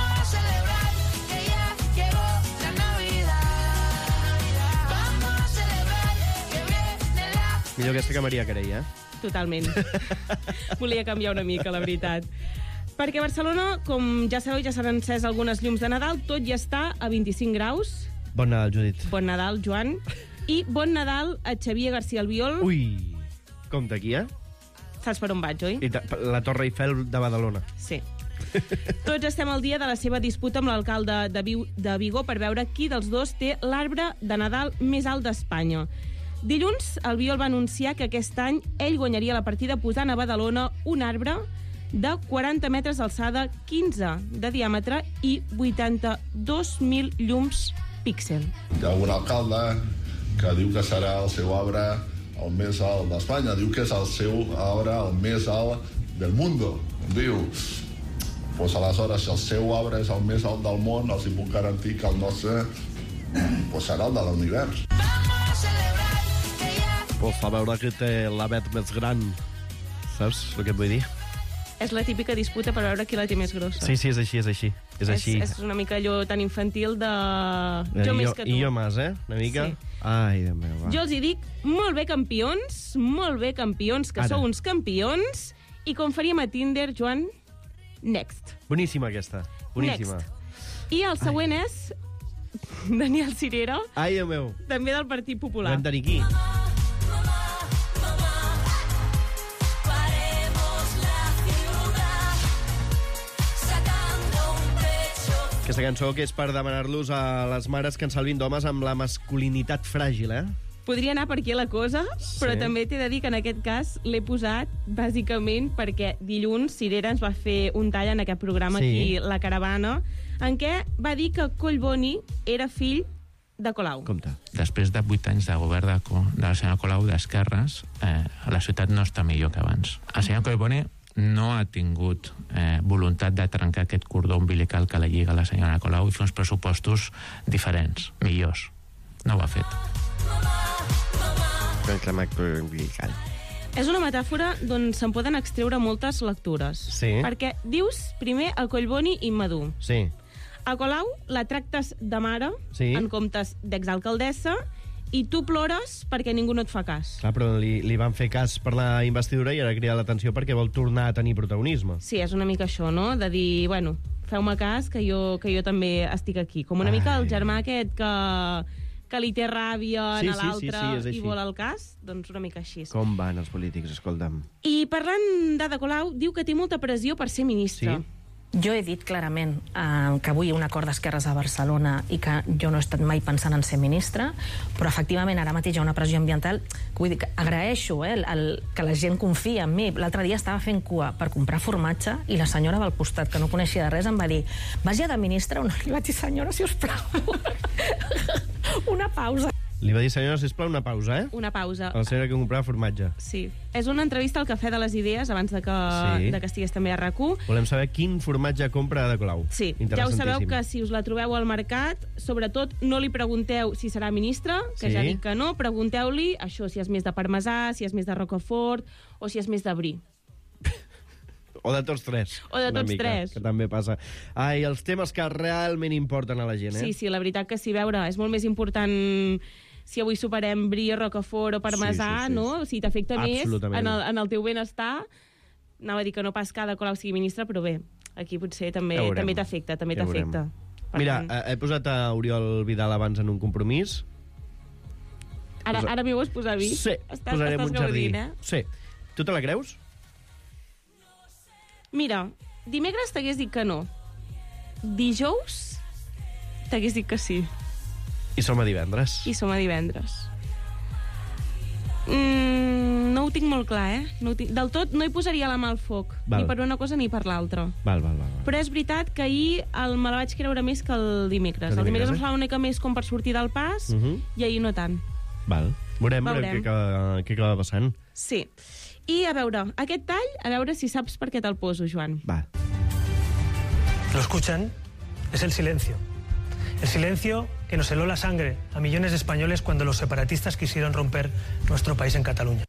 Millor aquesta que Maria Carey, eh? Totalment. Volia canviar una mica, la veritat. Perquè a Barcelona, com ja sabeu, ja s'han encès algunes llums de Nadal, tot ja està a vint-i-cinc graus. Bon Nadal, Judit. Bon Nadal, Joan. I bon Nadal a Xavier García Albiol. Ui, compte aquí, eh? Saps per on vaig, oi? I la Torre Eiffel de Badalona. Sí. Tots estem al dia de la seva disputa amb l'alcalde de, Vi de Vigo per veure qui dels dos té l'arbre de Nadal més alt d'Espanya. Dilluns, Albiol va anunciar que aquest any ell guanyaria la partida posant a Badalona un arbre de quaranta metres d'alçada, quinze de diàmetre i vuitanta-dos mil llums píxel. Hi ha algun alcalde que diu que serà el seu arbre el més alt d'Espanya. Diu que és el seu arbre el més alt del mundo. Diu, pues aleshores, si el seu arbre és el més alt del món, els hi puc garantir que el nostre pues serà el de l'univers. Pues fa veure que té l'avet més gran. Saps el que et vull dir? És la típica disputa per veure qui la té més grossa. Sí, sí, és així, és així. És, és així. És una mica allò tan infantil de... Eh, Jo I més que tu. I jo més, eh? Una mica? Sí. Ai, Déu meu, va. Jo els hi dic, molt bé, campions, molt bé, campions, que Ara. sou uns campions, i com faríem a Tinder, Joan, next. Boníssima, aquesta. Boníssima. Next. I el següent Ai. és Daniel Cirera, Ai, Déu meu. també del Partit Popular. Vam tenir aquí. Aquesta cançó que és per demanar-los a les mares que en salvin d'homes amb la masculinitat fràgil, eh? Podria anar per aquí la cosa, Sí. però també t'he de dir que en aquest cas l'he posat bàsicament perquè dilluns Cirera ens va fer un tall en aquest programa Sí. aquí, La Caravana, en què va dir que Collboni era fill de Colau. Compte. Després de vuit anys de govern de, Co- de la senyora Colau d'Esquerres, eh, la ciutat no està millor que abans. El senyor Collboni no ha tingut eh, voluntat de trencar aquest cordó umbilical que la lliga la senyora Colau i fer uns pressupostos diferents, millors. No ho ha fet. És una metàfora d'on se'n poden extreure moltes lectures. Sí. Perquè dius primer el Collboni immadur. Sí. A Colau la tractes de mare Sí. en comptes d'exalcaldessa i tu plores perquè ningú no et fa cas. Clar, però li, li van fer cas per la investidura i ara crida l'atenció perquè vol tornar a tenir protagonisme. Sí, és una mica això, no? De dir, bueno, feu-me cas que jo, que jo també estic aquí. Com una Ai. mica el germà aquest que, que li té ràbia Sí, a sí, sí, l'altre sí, és i així. vol el cas, doncs una mica així. Com van els polítics, escolta'm. I parlant d'Ada Colau, diu que té molta pressió per ser ministra. Sí? Jo he dit clarament eh, que vull un acord d'esquerres a Barcelona i que jo no he estat mai pensant en ser ministra, però efectivament ara mateix hi ha una pressió ambiental que vull dir que agraeixo eh, el, el, que la gent confia en mi. L'altre dia estava fent cua per comprar formatge i la senyora del costat, que no coneixia de res, em va dir vas ja de ministra o no? Li vaig dir, senyora, si us plau, una pausa. Li va dir, senyora, sisplau, una pausa, eh? Una pausa. A la senyora que comprava formatge. Sí. És una entrevista al Cafè de les Idees, abans de que, Sí. de que estigués també a RAC u. Volem saber quin formatge compra Ada Colau. Sí, ja ho sabeu que si us la trobeu al mercat, sobretot no li pregunteu si serà ministre, que Sí. ja dic que no, pregunteu-li això, si és més de parmesà, si és més de Rocafort o si és més de brie. O de tots tres. O de una tots mica, tres. Que també passa. Ai, els temes que realment importen a la gent, eh? Sí, sí, la veritat que sí, veure, és molt més important si avui superem brie, Rocafort o parmesà, Sí, sí, sí. no? Si t'afecta més Absolutament. en el, en el teu benestar. Anava a dir que no pas que Ada Colau sigui ministre, però bé, aquí potser també Ja veurem. també t'afecta, també Ja veurem. t'afecta. Per Mira, tant, eh, he posat a Oriol Vidal abans en un compromís. ara, ara m'hi vols posar vi? Sí, estàs, posarem estàs un jardí. gaudint, eh? Sí. Tu te la creus? Mira, dimecres t'hagués dit que no. Dijous t'hagués dit que sí. I som a divendres. I som a divendres. Mm, no ho tinc molt clar, eh? No ho tinc... Del tot no hi posaria la mà al foc, Val. ni per una cosa ni per l'altra. Val, val, val. Però és veritat que ahir el, me la vaig creure més que el dimecres. Que el El dimecres dimecres, em eh? semblava una mica més com per sortir del pas, Uh -huh. i ahir no tant. Val. Veurem, Veurem. què acaba, què acaba passant. Sí. I a veure, aquest tall, a veure si saps per què te'l poso, Joan. Va. ¿Lo escuchan? Es el silencio. El silencio que nos heló la sangre a millones de españoles cuando los separatistas quisieron romper nuestro país en Cataluña.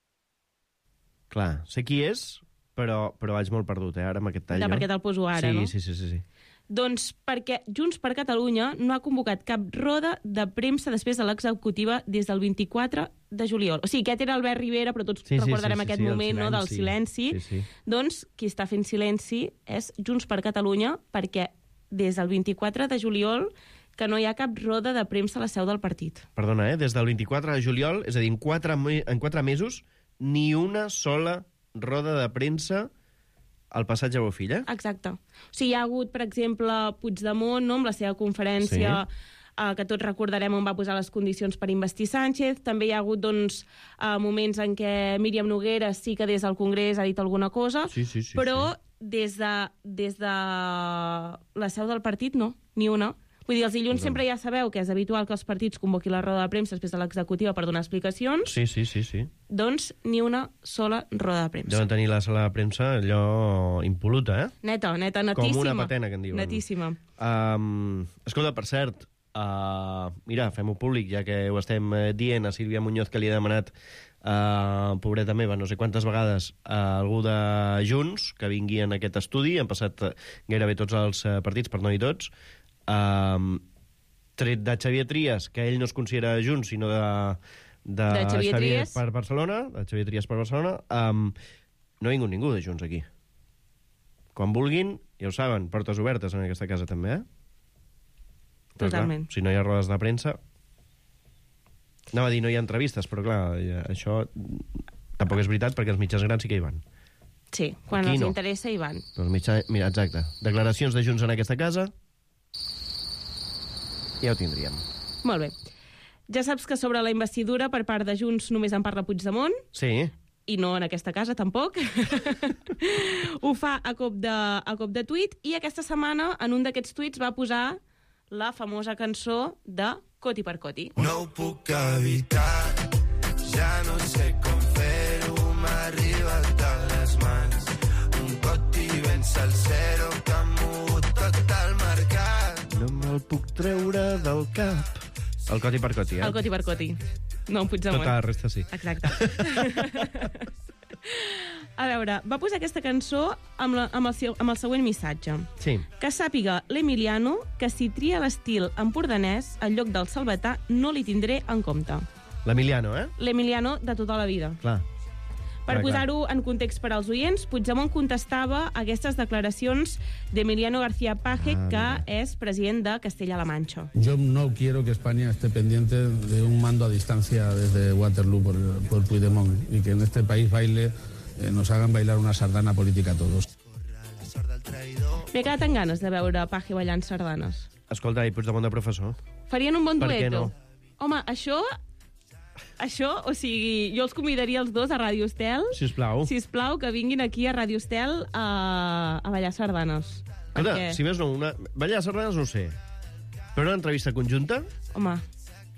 Clar, sé qui és, però, però vaig molt perdut, eh, ara, amb aquest tall. De jo. per què te'l poso ara, sí, no? Sí, sí, sí, sí. Doncs perquè Junts per Catalunya no ha convocat cap roda de premsa després de l'executiva des del vint-i-quatre de juliol. O sigui, aquest era Albert Rivera, però tots Sí, sí, recordarem sí, sí, aquest sí, el moment, no?, del silenci. silenci. Sí, sí. Doncs qui està fent silenci és Junts per Catalunya, perquè des del vint-i-quatre de juliol que no hi ha cap roda de premsa a la seu del partit. Perdona, eh? Des del vint-i-quatre de juliol, és a dir, en quatre, me en quatre mesos, ni una sola roda de premsa al passatge Bofill, eh? Exacte. O sigui, hi ha hagut, per exemple, Puigdemont, no?, amb la seva conferència, sí. eh, que tots recordarem on va posar les condicions per investir Sánchez. També hi ha hagut, doncs, eh, moments en què Míriam Nogueras sí que des del Congrés ha dit alguna cosa, Sí, sí, sí, però des de, des de la seu del partit, no, ni una. Vull dir, els dilluns sempre ja sabeu que és habitual que els partits convoquin la roda de premsa després de l'executiva per donar explicacions. Sí, sí, sí, sí. Doncs ni una sola roda de premsa. Deuen tenir la sala de premsa allò impoluta, eh? Neta, neta, netíssima. Com una patena, que en diuen. Netíssima. Um, escolta, per cert, uh, mira, fem-ho públic, ja que ho estem eh, dient a Sílvia Muñoz, que li ha demanat, uh, pobreta meva, no sé quantes vegades, a algú de Junts que vingui en aquest estudi. Han passat eh, gairebé tots els eh, partits, per no dir tots. Um, tret de Xavier Trias, que ell no es considera de Junts, sinó de, de, De Xavier Trias. per Barcelona, de Xavier Trias per Barcelona, um, no ha vingut ningú de Junts aquí. Quan vulguin, ja ho saben, portes obertes en aquesta casa també, eh? Però, Totalment. Clar, si no hi ha rodes de premsa... Anava a dir, no hi ha entrevistes, però clar, ja, això tampoc és veritat, perquè els mitjans grans sí que hi van. Sí, quan Aquí els no. interessa hi van. Però els mitjans... Mira, exacte. Declaracions de Junts en aquesta casa... Ja ho tindríem. Molt bé. Ja saps que sobre la investidura per part de Junts només en parla Puigdemont, Sí. i no en aquesta casa, tampoc. Ho fa a cop, de, a cop de tuit, i aquesta setmana, en un d'aquests tuits, va posar la famosa cançó de Coti per Coti. No ho puc evitar, ja no sé com fer-ho, m'ha arribat a les mans. Un coti ben salsero que ha mogut tot el mercat. No me'l puc treure del cap. El Coti per Coti, eh? El Coti per Coti. No, en Puigdemont. Tota la resta sí. Exacte. A veure, va posar aquesta cançó amb, la, amb, el, seu, amb el següent missatge. Sí. Que sàpiga l'Emiliano que si tria l'estil empordanès en lloc del salvetà no li tindré en compte. L'Emiliano, eh? L'Emiliano de tota la vida. Clar. Per Clar, posar-ho en context per als oients, Puigdemont contestava a aquestes declaracions d'Emiliano García Paje, Ah, que és president de Castella-La Manxa. Yo no quiero que España esté pendiente de un mando a distancia desde Waterloo por, por Puigdemont y que en este país baile, eh, nos hagan bailar una sardana política a todos. M'he quedat amb ganes de veure Paje ballant sardanes. Escolta, i Puigdemont de professor? Farien un bon Per dueto. què no? Home, això... Això, o sigui, jo els convidaria els dos a Ràdio Estel. Sisplau. Sisplau, que vinguin aquí a Ràdio Estel a, a ballar sardanes. Escolta, Perquè, si més no, una... ballar sardanes no ho sé. Però una entrevista conjunta? home,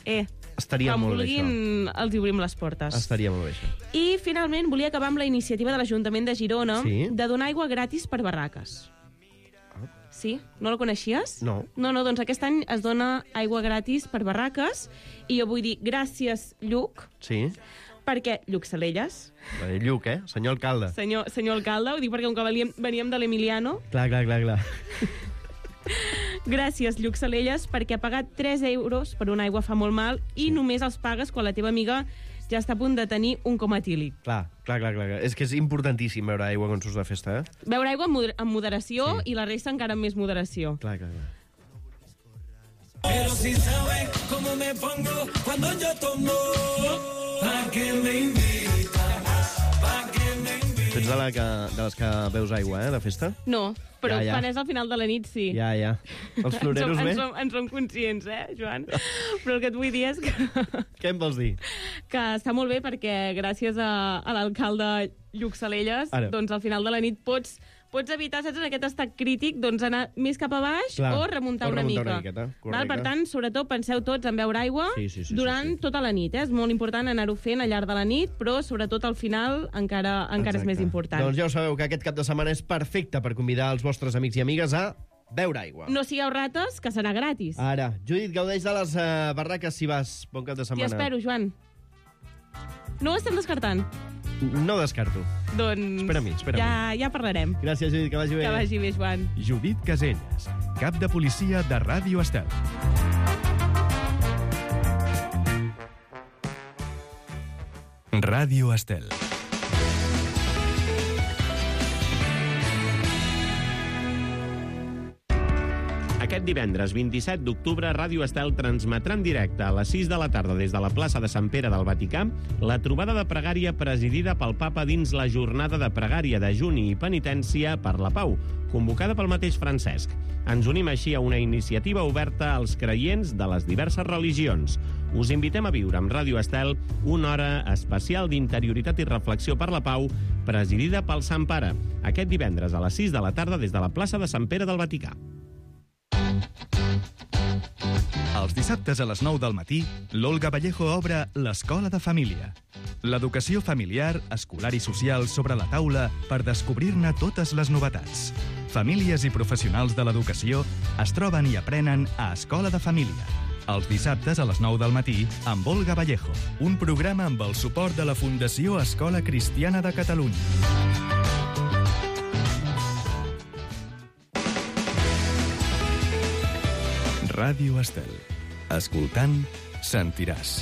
Eh, Estaria quan molt bé, vulguin, els hi obrim les portes. Estaria molt bé, això. I, finalment, volia acabar amb la iniciativa de l'Ajuntament de Girona Sí? de donar aigua gratis per barraques. Sí? No la coneixies? No. No, no, doncs aquest any es dona aigua gratis per barraques i jo vull dir gràcies, Lluc, Sí? perquè Lluc Salelles, Eh, Lluc, eh? Senyor alcalde. senyor, senyor alcalde, ho dic perquè com que veníem, veníem de l'Emiliano, Clar, clar, clar, clar. gràcies, Lluc Salelles, perquè ha pagat tres euros per una aigua fa molt mal i només els pagues quan la teva amiga ja està a punt de tenir un coma etílic. Clar, clar, clar, clar. És que és importantíssim beure aigua quan surts de festa, eh? Beure aigua amb, moder amb moderació sí. i la resta encara amb més moderació. Clar, clar, clar. Pero si sabes cómo me pongo cuando yo tomo, ¿pa' qué me invitas? ¿Pa' qué me invitas? Tu ets de, la que, de les que beus aigua, eh, de festa? No, però Ja, ja. quan és al final de la nit, sí. Ja, ja. Els floreros en som, bé? en, som, en som conscients, eh, Joan? Però el que et vull dir és que, Què em vols dir? que està molt bé perquè gràcies a, a l'alcalde Lluc Salelles, Ara. doncs al final de la nit pots, pots evitar, saps, en aquest estat crític, doncs anar més cap a baix Clar, o remuntar, o una remuntar mica. una miqueta, correcte. Val? Per tant, sobretot, penseu tots en beure aigua Sí, sí, sí, durant sí, sí. tota la nit. Eh? És molt important anar-ho fent al llarg de la nit, però sobretot al final encara, encara és més important. Doncs ja ho sabeu, que aquest cap de setmana és perfecte per convidar els vostres amics i amigues a beure aigua. No sigueu rates, que serà gratis. Ara, Judit, gaudeix de les uh, barraques si vas. Bon cap de T'hi setmana. espero, Joan. No ho estem descartant. No descarto. Doncs Espera-m'hi, espera-m'hi. ja, ja parlarem. Gràcies, Judit, que vagi bé. Que vagi bé, Joan. Judit Caselles, cap de policia de Ràdio Estel. Ràdio Estel. Aquest divendres vint-i-set d'octubre, Ràdio Estel transmetrà en directe a les sis de la tarda des de la plaça de Sant Pere del Vaticà la trobada de pregària presidida pel papa dins la jornada de pregària de juni i penitència per la pau, convocada pel mateix Francesc. Ens unim així a una iniciativa oberta als creients de les diverses religions. Us invitem a viure amb Ràdio Estel una hora especial d'interioritat i reflexió per la pau presidida pel Sant Pare, aquest divendres a les sis de la tarda des de la plaça de Sant Pere del Vaticà. Els dissabtes a les nou del matí, l'Olga Vallejo obre l'Escola de Família. L'educació familiar, escolar i social sobre la taula per descobrir-ne totes les novetats. Famílies i professionals de l'educació es troben i aprenen a Escola de Família. Els dissabtes a les nou del matí amb Olga Vallejo. Un programa amb el suport de la Fundació Escola Cristiana de Catalunya. Ràdio Estel. Escoltant, sentiràs.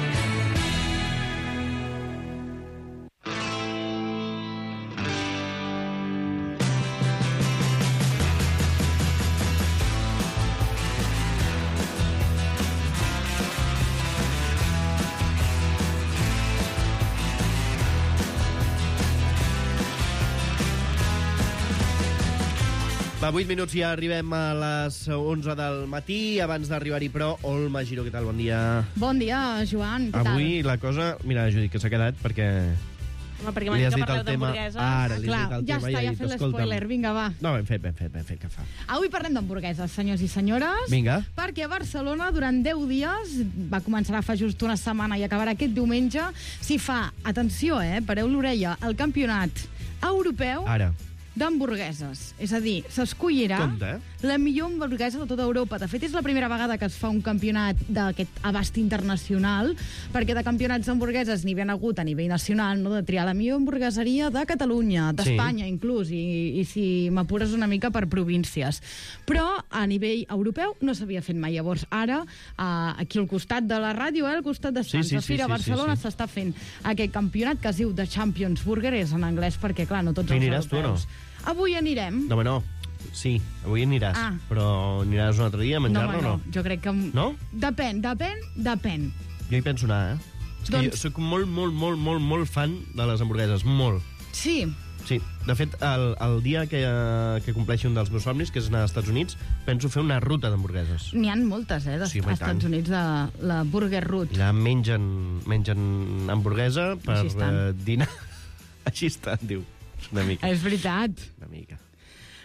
Va, vuit minuts i ja arribem a les onze del matí. Abans d'arribar-hi, però, Olma Giró, què tal? Bon dia. Bon dia, Joan. Què tal? Avui la cosa... Mira, Judit, que s'ha quedat perquè... Home, perquè li m'ha has dit dit que el parleu tema... d'hamburgueses. Ara, li has Clar, dit el ja tema està, i ja ha ha dit, fet escolta'm. l'espoiler, vinga, va. No, ben fet, ben fet, ben fet, que fa. Avui parlem d'hamburgueses, senyors i senyores. Vinga. Perquè a Barcelona, durant deu dies, va començar fa just una setmana i acabarà aquest diumenge, s'hi fa, atenció, eh, pareu l'orella, el campionat europeu Ara. d'hamburgueses. És a dir, s'escollirà Compte, eh? la millor hamburguesa de tota Europa. De fet, és la primera vegada que es fa un campionat d'aquest abast internacional, perquè de campionats d'hamburgueses n'hi havia hagut a nivell nacional, no?, de triar la millor hamburgueseria de Catalunya, d'Espanya, sí, inclús, i, i si m'apures una mica per províncies. Però a nivell europeu no s'havia fet mai. Llavors, ara, eh, aquí al costat de la ràdio, eh, al costat de Sants, Sí, sí, a Fira sí, sí, Barcelona, sí, sí. s'està fent aquest campionat que es diu The Champions Burger, és en anglès perquè, clar, no tots Tu els aniràs, tu, o no? europeus. Avui anirem. No, home, no. Sí, avui aniràs. Ah. Però aniràs un altre dia a menjar-lo home, o no? no? Jo crec que... No? Depèn, depèn, depèn. Jo hi penso anar, eh? És que Doncs- jo soc molt, molt, molt, molt, molt fan de les hamburgueses. Molt. Sí. Sí. De fet, el, el dia que, que compleixi un dels meus somnis, que és anar als Estats Units, penso fer una ruta d'hamburgueses. N'hi ha moltes, eh, dels Sí, home, i tant. Estats Units, de la Burger Route. Allà mengen, mengen hamburguesa per Així estan. uh, dinar. Així estan, diu. Una mica. És veritat. Una mica.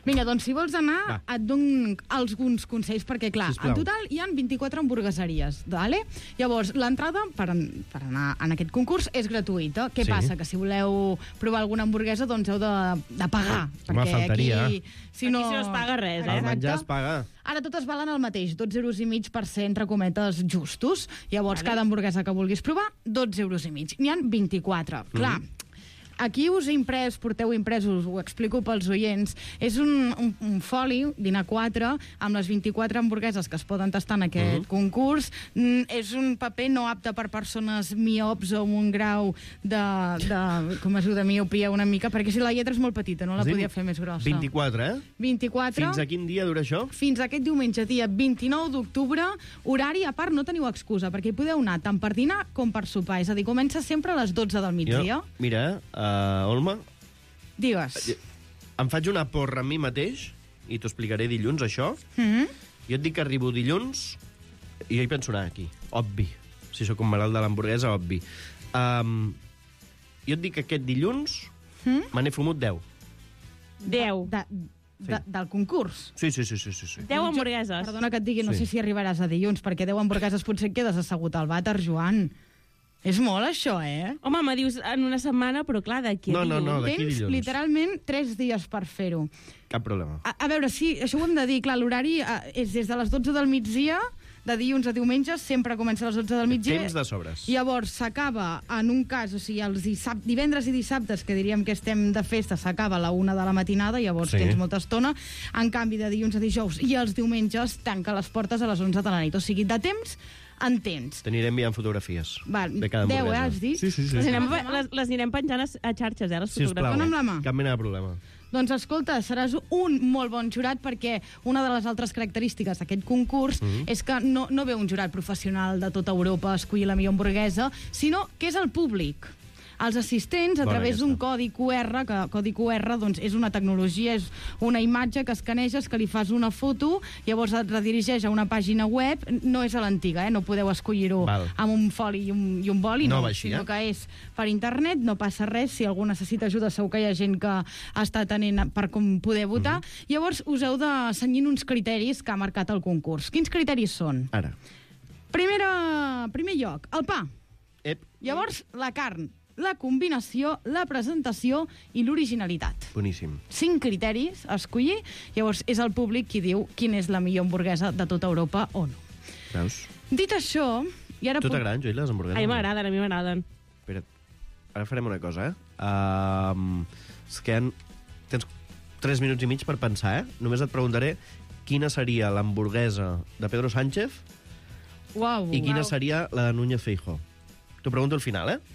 Vinga, doncs si vols anar, Va. et dono alguns consells, perquè, clar, Sisplau. en total hi han vint-i-quatre hamburgueseries, vale? Llavors, l'entrada per, an per anar en aquest concurs és gratuïta. Què Sí. passa? Que si voleu provar alguna hamburguesa, doncs heu de, de pagar. Home, perquè faltaria. aquí... Si no... Aquí si no es paga res, eh? El menjar es paga. Ara totes valen el mateix, dotze euros i mig per ser, entre cometes, justos. Llavors, Vale. cada hamburguesa que vulguis provar, dotze euros i mig. N'hi ha vint-i-quatre. Clar, aquí us he imprès, porteu impresos, ho explico pels oients, és un, un, un foli d'I N A quatre amb les vint-i-quatre hamburgueses que es poden tastar en aquest Mhm. concurs. Mm, és un paper no apte per persones miops o amb un grau de, de com es diu, de miopia una mica, perquè si la lletra és molt petita, no la Has dit podia fer més grossa. vint-i-quatre, eh? vint-i-quatre. Fins a quin dia dura això? Fins aquest diumenge, dia vint-i-nou d'octubre, horari, a part, no teniu excusa, perquè hi podeu anar tant per dinar com per sopar. És a dir, comença sempre a les dotze del migdia. Jo, mira, uh, Olma, Digues. em faig una porra a mi mateix, i t'ho explicaré dilluns, això. Mm -hmm. Jo et dic que arribo dilluns i jo hi penso anar aquí, obvi. Si sóc un malalt de l'hamburguesa, obvi. Um, jo et dic que aquest dilluns Mm? me n'he fumut deu. deu. De, de, del concurs. Sí, sí, sí, sí, sí, sí. deu hamburgueses. Perdona que et digui, no Sí. sé si arribaràs a dilluns, perquè deu hamburgueses potser et quedes assegut al vàter, Joan. És molt, això, eh? Home, me dius en una setmana, però clar, d'aquí a No, no, no, dilluns. d'aquí Tens dilluns. literalment tres dies per fer-ho. Cap problema. A, a veure, sí, això ho hem de dir, clar, l'horari eh, és des de les dotze del migdia, de dilluns a diumenge, sempre comença a les dotze del migdia. Temps de sobres. Llavors, s'acaba, en un cas, o sigui, els dissab... divendres i dissabtes, que diríem que estem de festa, s'acaba a la una de la matinada, llavors Sí. tens molta estona. En canvi, de dilluns a dijous i els diumenges tanca les portes a les onze de la nit. O sigui, de temps en tens. T'aniré enviant fotografies Val, de cada deu, eh, hamburguesa. has dit? Sí, sí, sí. Les, sí. anem, les, les anirem penjant a, a xarxes, eh, les Sisplau, Dona amb la mà. cap mena de problema. Doncs escolta, seràs un molt bon jurat, perquè una de les altres característiques d'aquest concurs Mhm. és que no, no ve un jurat professional de tota Europa a escollir la millor hamburguesa, sinó que és el públic. Els assistents, a Bona través aquesta. d'un codi Q R, que codi Q R doncs, és una tecnologia, és una imatge que escaneges, que li fas una foto, llavors et redirigeix a una pàgina web, no és a l'antiga, eh? No podeu escollir-ho Val. amb un foli i un, i un boli, No no, va així, sinó eh? que és per internet, no passa res. Si algú necessita ajuda, segur que hi ha gent que està atenent per com poder votar. Mhm. Llavors, us heu de cenyir uns criteris que ha marcat el concurs. Quins criteris són? Ara. Primera, primer lloc, el pa. Ep. Llavors, la carn, la combinació, la presentació i l'originalitat. Boníssim. Cinc criteris a escollir, llavors és el públic qui diu quina és la millor hamburguesa de tota Europa o no. Veus? Dit això, i ara... Tu puc- t'agraden, Joel, les hamburgueses? A mi m'agraden, a mi m'agraden. Espera't. Ara farem una cosa, eh? Um, es queden... Tens tres minuts i mig per pensar, eh? Només et preguntaré quina seria l'hamburguesa de Pedro Sánchez Uau, i quina uau. seria la de Núñez Feijóo. T'ho pregunto al final, eh?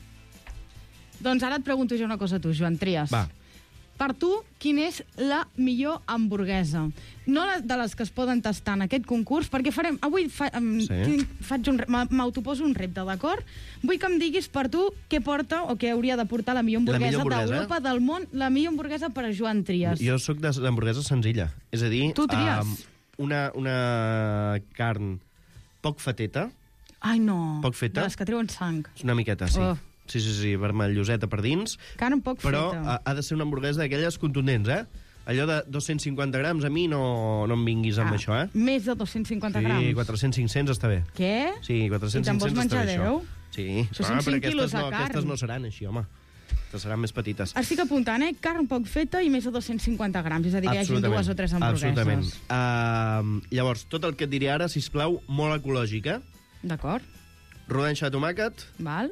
Doncs ara et pregunto jo una cosa a tu, Joan Trias. Va. Per tu, quina és la millor hamburguesa? No la de les que es poden tastar en aquest concurs, perquè farem... Avui fa, um, Sí. sí. faig un, re- m'a- m'autoposo un repte, d'acord? Vull que em diguis per tu què porta o què hauria de portar la millor La millor hamburguesa hamburguesa? d'Europa, del món, la millor hamburguesa per a Joan Trias. Jo sóc de- d'hamburguesa senzilla. És a dir... Tu tries. Um, una, una carn poc fateta, Ai, no. Poc feta? De les que treuen sang. una miqueta, sí. Oh. Sí, sí, sí, vermelloseta per dins. Carn poc Però feta. ha, ha de ser una hamburguesa d'aquelles contundents, eh? Allò de dos-cents cinquanta grams, a mi no, no em vinguis amb Ah, això, eh? Més de dos-cents cinquanta Sí, grams. quatre-cents cinquanta està bé. Què? Sí, quatre-cents I te'n vols cinquanta està bé, menjar deu? això. Sí. Això són Ah, però cinc quilos aquestes de no, carn. aquestes no seran així, home. Aquestes seran més petites. Estic apuntant, eh? Carn poc feta i més de dos-cents cinquanta grams. És a dir, que hi hagi dues o tres hamburgueses. Absolutament. Uh, llavors, tot el que et diré ara, sisplau, molt ecològic, eh? D'acord. Rodanxa de tomàquet, Val?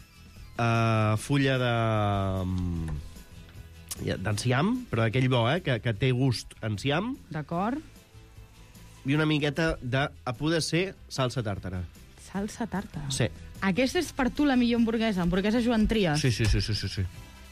uh, fulla de... mm, ja, d'enciam, però d'aquell bo, eh? Que, que té gust enciam, D'acord. i una miqueta de, a poder ser, salsa tàrtara. Salsa tarta. Sí. Aquesta és per tu la millor hamburguesa. Hamburguesa Joan Trias. Sí, sí, sí, sí, sí, sí.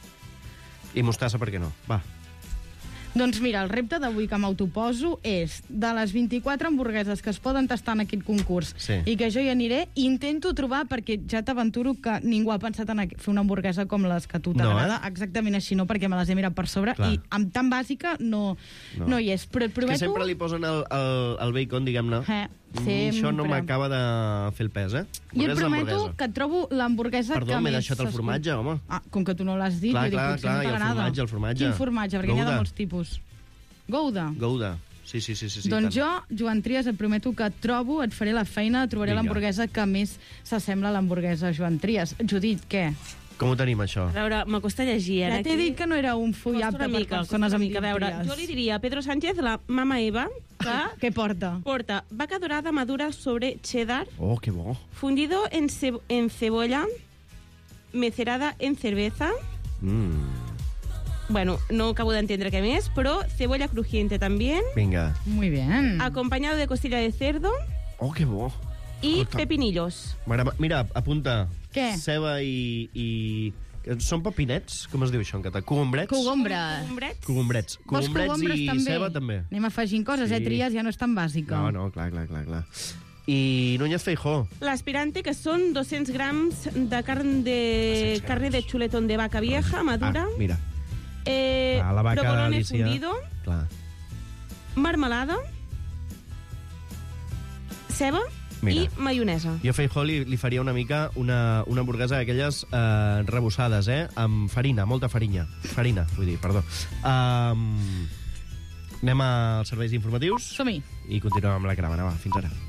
I mostassa, per què no? Va. Doncs mira, el repte d'avui que m'autoposo és de les vint-i-quatre hamburgueses que es poden tastar en aquest concurs Sí. i que jo hi aniré, intento trobar, perquè ja t'aventuro que ningú ha pensat en aqu- fer una hamburguesa com les que a tu No, t'agrada. eh? Exactament així, no, perquè me les he mirat per sobre Clar. i amb tan bàsica no, no. no hi és. Però et És que prometo... sempre li posen el, el, el bacon, diguem-ne. Eh, A mi això no sempre. m'acaba de fer el pes, eh? Jo et Hamburguesa és prometo hamburguesa. que et trobo l'hamburguesa que Perdó, m'he més... deixat el s'escull. formatge, home. Ah, com que tu no l'has dit, Clar, jo dic, clar, potser clar, no i el t'agrada. formatge, el formatge. Quin formatge? Perquè n'hi ha de Gouda. molts tipus. Gouda. Gouda. Sí, sí, sí. sí, sí Doncs tant. jo, Joan Trias, et prometo que et trobo, et faré la feina, trobaré Vinga. l'hamburguesa que més s'assembla a l'hamburguesa Joan Trias. Judit, què? Com ho tenim, això? A veure, m'acosta llegir. Ja t'he dit que no era un full Costa apte una per mica, persones costa una amb mica. A veure, Trias. jo li diria a Pedro Sánchez, la mama Eva, que... Què porta? Porta vaca dorada madura sobre cheddar, Oh, que bo. fundido en, ce- en cebolla, mecerada en cerveza. Mm. Bueno, no acabo d'entendre què més, però cebolla crujiente también. Vinga. Muy bien. Acompañado de costilla de cerdo Oh, que bo. y Escolta. pepinillos. M'agrada- Mira, apunta. Què? Ceba i... i... Són pepinets? Com es diu això en català? Cogombrets? Cogombres. Cogombrets. Vols Cogombrets cogombres i també? ceba també. Anem afegint coses, Sí. eh? Trias ja no és tan bàsica. No, no, clar, clar, clar, clar. I Núñez Feijó. L'aspirante, que són dos-cents grams de carn de, carne de chuletón de vaca vieja, madura. Ah, mira. Eh, Ah, la vaca provolone d'Alícia. fundido, Clar. marmelada, ceba Mira. i maionesa. Jo a Feijó li, li faria una mica una, una hamburguesa d'aquelles eh, rebossades, eh? Amb farina, molta farina. Farina, vull dir, perdó. Um, anem als serveis informatius. Som-hi. I continuem amb la caravana. Va, fins ara.